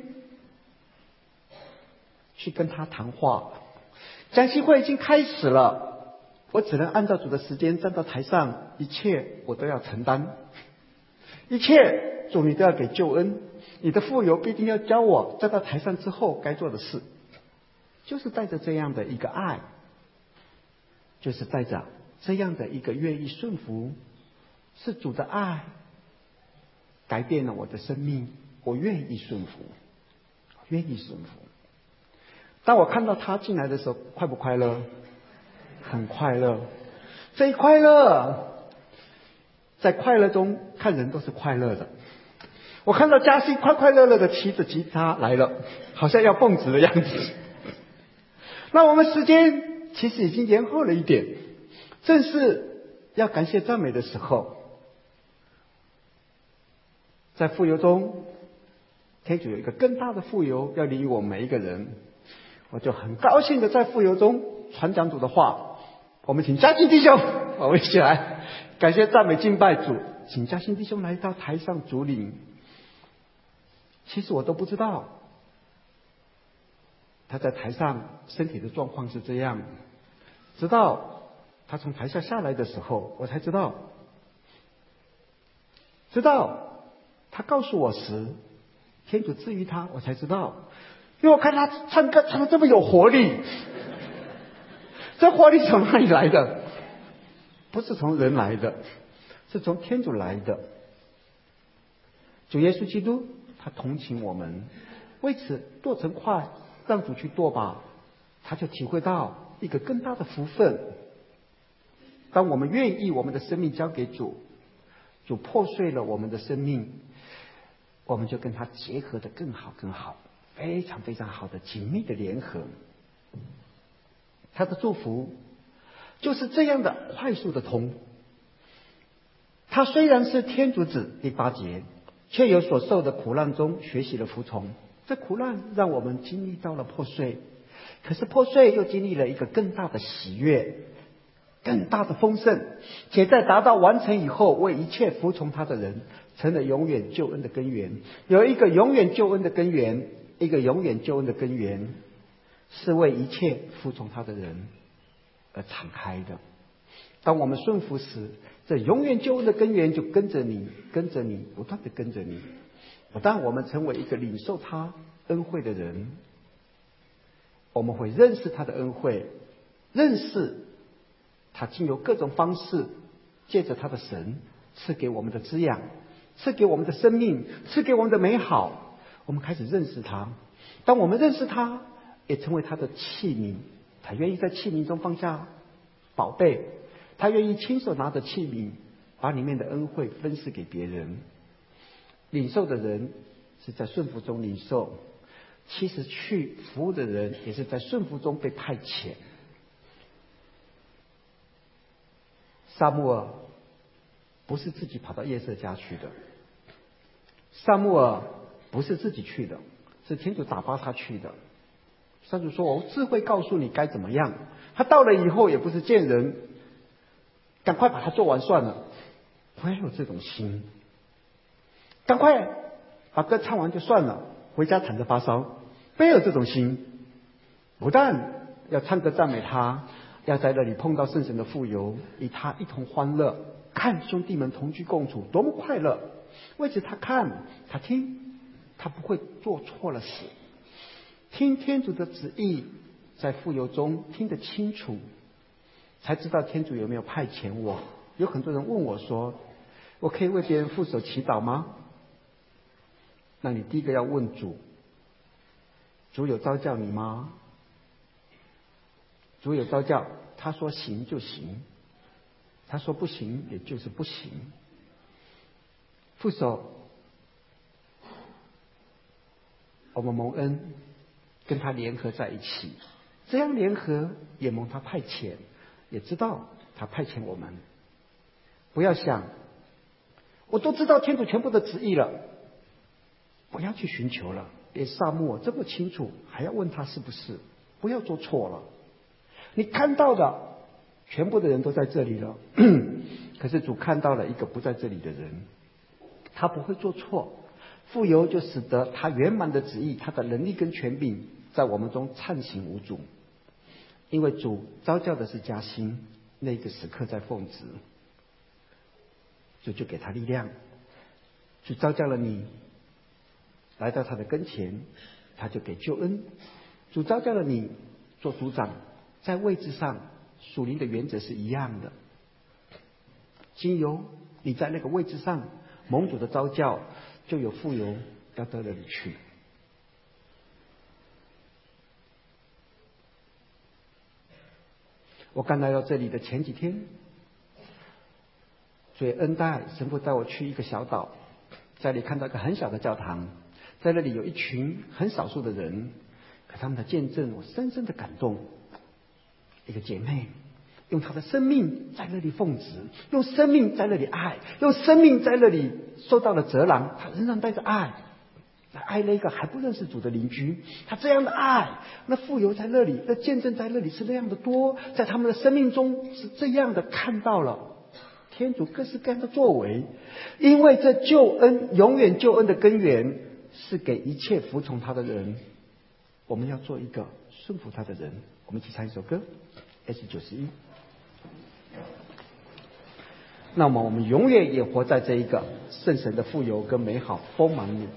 去跟他谈话。讲习会已经开始了，我只能按照主的时间站到台上，一切我都要承担，一切主你都要给救恩，你的傅油必定要教我站到台上之后该做的事。就是带着这样的一个爱，就是带着这样的一个愿意顺服，是主的爱改变了我的生命，我愿意顺服，愿意顺服。当我看到他进来的时候，快不快乐？很快乐。这一快乐，在快乐中看人都是快乐的。我看到嘉欣快快乐乐的骑着吉他来了，好像要蹦直的样子。那我们时间其实已经延后了一点，正是要感谢赞美的时候。在傅油中，天主有一个更大的傅油要临于我们每一个人，我就很高兴的在傅油中传讲主的话。我们请嘉欣弟兄，我们一起来感谢赞美敬拜主，请嘉欣弟兄来到台上主领。其实我都不知道他在台上身体的状况是这样，直到他从台下下来的时候，我才知道他告诉我时，天主赐予他，我才知道。因为我看他唱歌唱得这么有活力，这活力从哪里来的？不是从人来的，是从天主来的。主耶稣基督他同情我们，为此剁成块，让主去剁吧。他就体会到一个更大的福分。当我们愿意我们的生命交给主，主破碎了我们的生命，我们就跟他结合得更好更好，非常非常好的紧密的联合。他的祝福就是这样的快速的通。他虽然是天主子，第8节，却有所受的苦难中学习了服从。这苦难让我们经历到了破碎，可是破碎又经历了一个更大的喜悦。 更大的丰盛，且在达到完成以后，为一切服从他的人成了永远救恩的根源。有一个永远救恩的根源，一个永远救恩的根源是为一切服从他的人而敞开的。当我们顺服时，这永远救恩的根源就跟着你，跟着你，不断的跟着你。不但我们成为一个领受他恩惠的人，我们会认识他的恩惠，认识他经由各种方式，借着他的神赐给我们的滋养，赐给我们的生命，赐给我们的美好。我们开始认识他。当我们认识他，也成为他的器皿，他愿意在器皿中放下宝贝，他愿意亲手拿着器皿，把里面的恩惠分施给别人。领受的人是在顺服中领受，其实去服务的人也是在顺服中被派遣。撒母耳不是自己跑到耶色家去的，撒母耳不是自己去的，是天主打发他去的。上主说：“我智慧告诉你该怎么样。”他到了以后也不是见人，赶快把它做完算了，不要有这种心。赶快把歌唱完就算了，回家躺着发烧，不要有这种心。不但要唱歌赞美他，要在那里碰到圣神的傅油，与他一同欢乐，看兄弟们同居共处，多么快乐！为此他看，他听，他不会做错了事。听天主的旨意，在傅油中听得清楚，才知道天主有没有派遣我。有很多人问我说：“我可以为别人副手祈祷吗？”那你第一个要问主：主有召叫你吗？主有召叫，他说行就行，他说不行也就是不行。副手，我们蒙恩跟他联合在一起，这样联合也蒙他派遣，也知道他派遣我们。不要想我都知道天主全部的旨意了，不要去寻求了。连撒母耳这么清楚，还要问他是不是？不要做错了。你看到的全部的人都在这里了，可是主看到了一个不在这里的人，他不会做错。傅油就使得他圆满的旨意，他的能力跟权柄在我们中畅行无阻。因为主召叫的是嘉兴，那个时刻在奉旨，主就给他力量。主召叫了你来到他的跟前，他就给救恩。主召叫了你做组长，在位置上属灵的原则是一样的。经由你在那个位置上蒙主的召叫，就有傅油要到那里去。我刚来到这里的前几天，主也恩待神父带我去一个小岛，在那里看到一个很小的教堂，在那里有一群很少数的人，可他们的见证我深深的感动。一个姐妹用她的生命在那里奉旨，用生命在那里爱，用生命在那里受到了责难，她仍然带着爱来爱那个还不认识主的邻居。她这样的爱，那傅油在那里，那见证在那里是那样的多，在他们的生命中是这样的看到了天主各式各样的作为。因为这救恩，永远救恩的根源是给一切服从他的人。我们要做一个顺服他的人。我们一起唱一首歌 S91。 那么我们永远也活在这一个圣神的富有跟美好丰满里。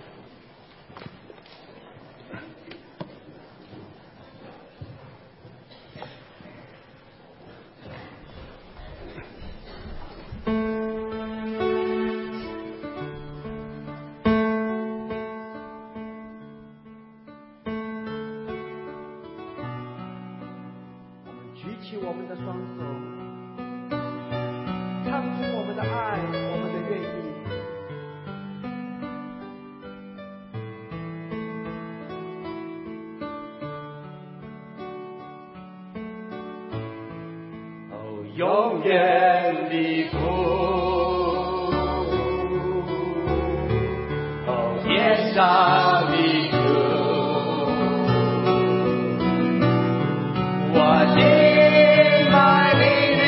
永远的父，哦，天上的主，我敬拜你。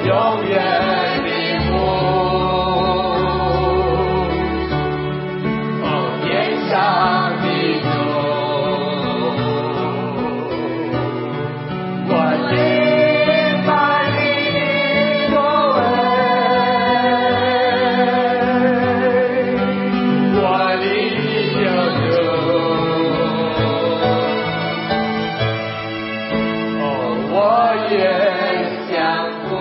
永远的福，哦，天上的主，我敬拜你的作为，我的救主，哦，我愿降服，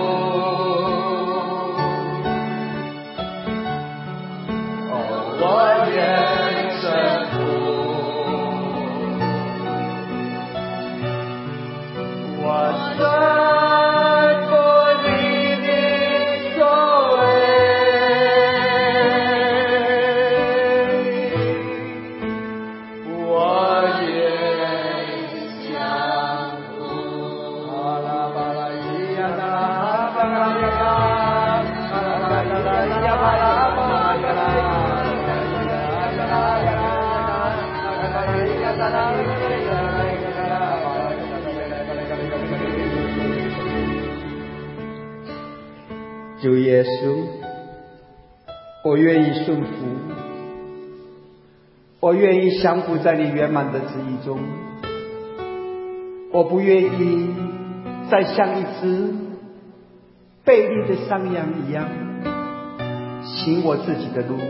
哦，我愿顺服，我顺服你的作为，我愿降服。巴拉巴拉咿呀啦，巴拉呀啦，巴拉巴拉呀巴拉巴拉呀啦，呀啦呀啦，巴拉呀啦啦主耶稣，我愿意顺服，我愿意降服在你圆满的旨意中，我不愿意再像一只悖逆的山羊一样行我自己的路，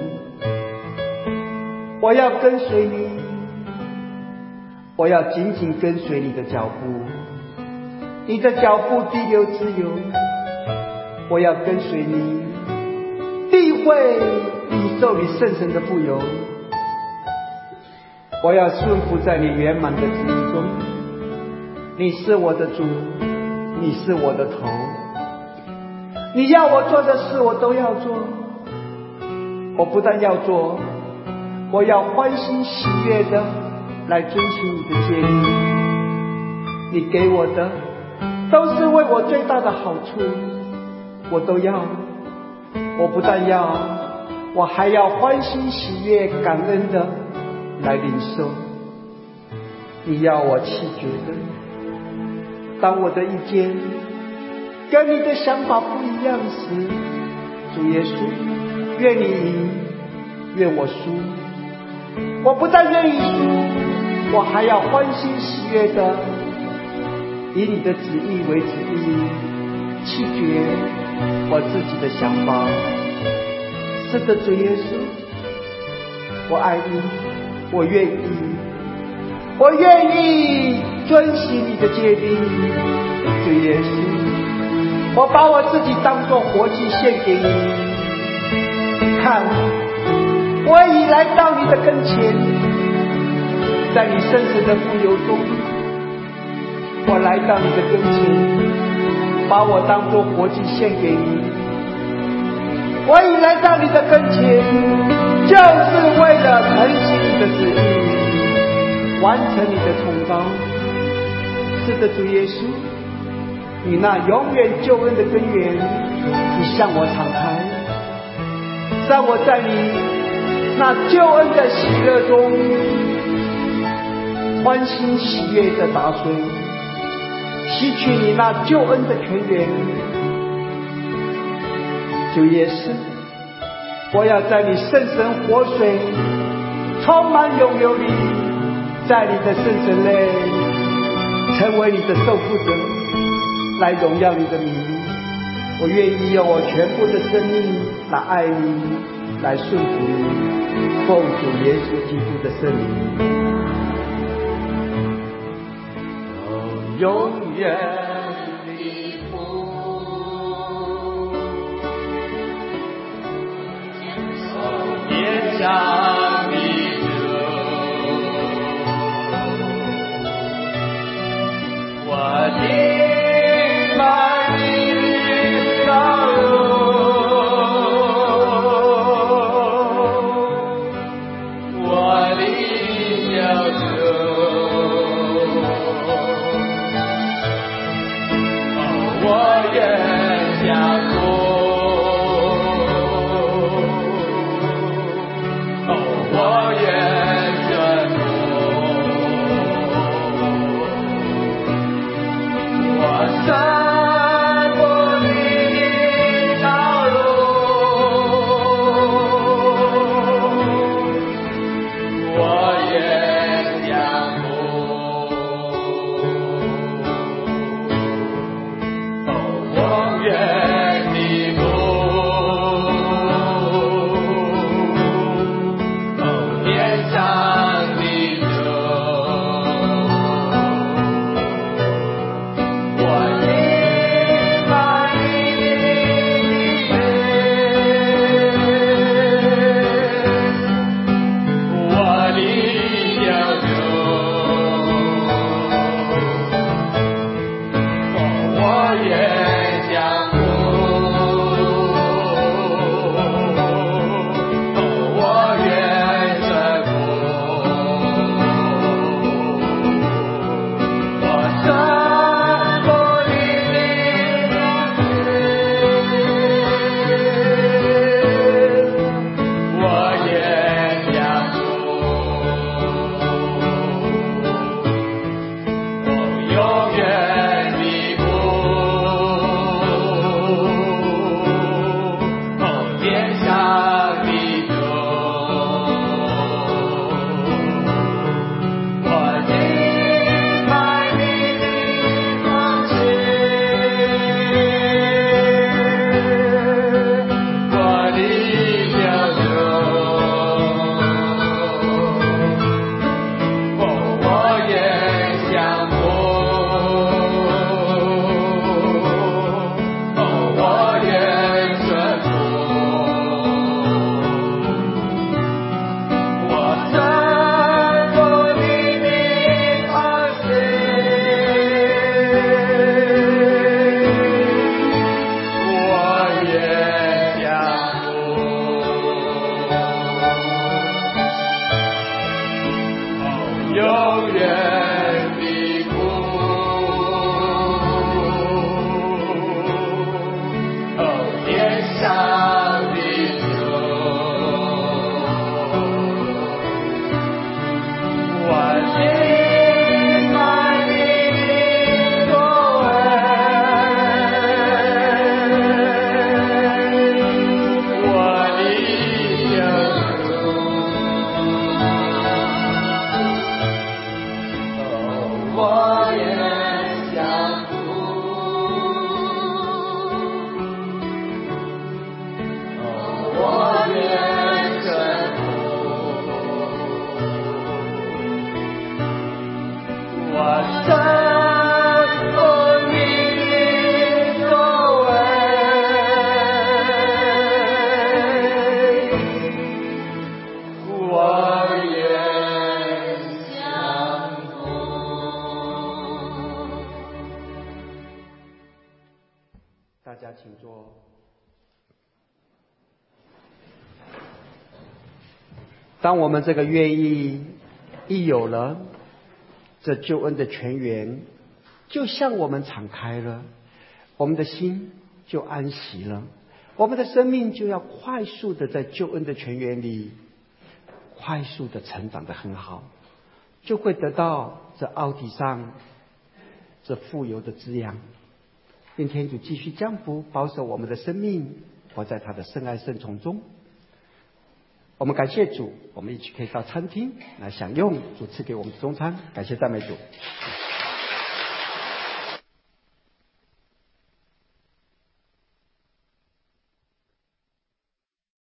我要跟随你，我要紧紧跟随你的脚步，你的脚步地流之油，我要跟随你，必会领受你圣神的富有，我要顺服在你圆满的旨意中，你是我的主，你是我的头，你要我做的事我都要做，我不但要做，我要欢欣喜悦的来遵循你的诫命，你给我的都是为我最大的好处，我都要，我不但要，我还要欢欣喜悦感恩的来领受。你要我弃绝的，当我的意见跟你的想法不一样时，主耶稣，愿你赢，愿我输。我不但愿意输，我还要欢欣喜悦的以你的旨意为旨意，弃绝我自己的想法。是的，主耶稣，我爱你，我愿意，我愿意遵行你的诫命。主耶稣，我把我自己当作活祭献给你。看，我已来到你的跟前，在你圣神的富有中，我来到你的跟前，把我当作活祭献给你。我已来到你的跟前，就是为了承行你的旨意，完成你的崇高。是的，主耶稣，你那永远救恩的根源，你向我敞开，让我在你那救恩的喜乐中欢欣喜悦的打水，吸取你那救恩的泉源。主耶稣，我要在你圣神活水充满涌流里，在你的圣神内成为你的受福者，来荣耀你的名。我愿意用我全部的生命来爱你，来顺服你，奉主耶稣基督的圣名。 永远的福，天上的主，我敬拜你的道路，我的救主。我愿降服，我愿顺服，我顺服你大家请坐。当我们这个愿意一有了这救恩的泉源，就向我们敞开了，我们的心就安息了，我们的生命就要快速的在救恩的泉源里快速的成长得很好，就会得到这奥体上这富有的滋养。愿天主继续降福保守我们的生命，活在他的圣爱圣宠中。我们感谢主，我们一起可以到餐厅来享用主赐给我们的中餐。感谢赞美主。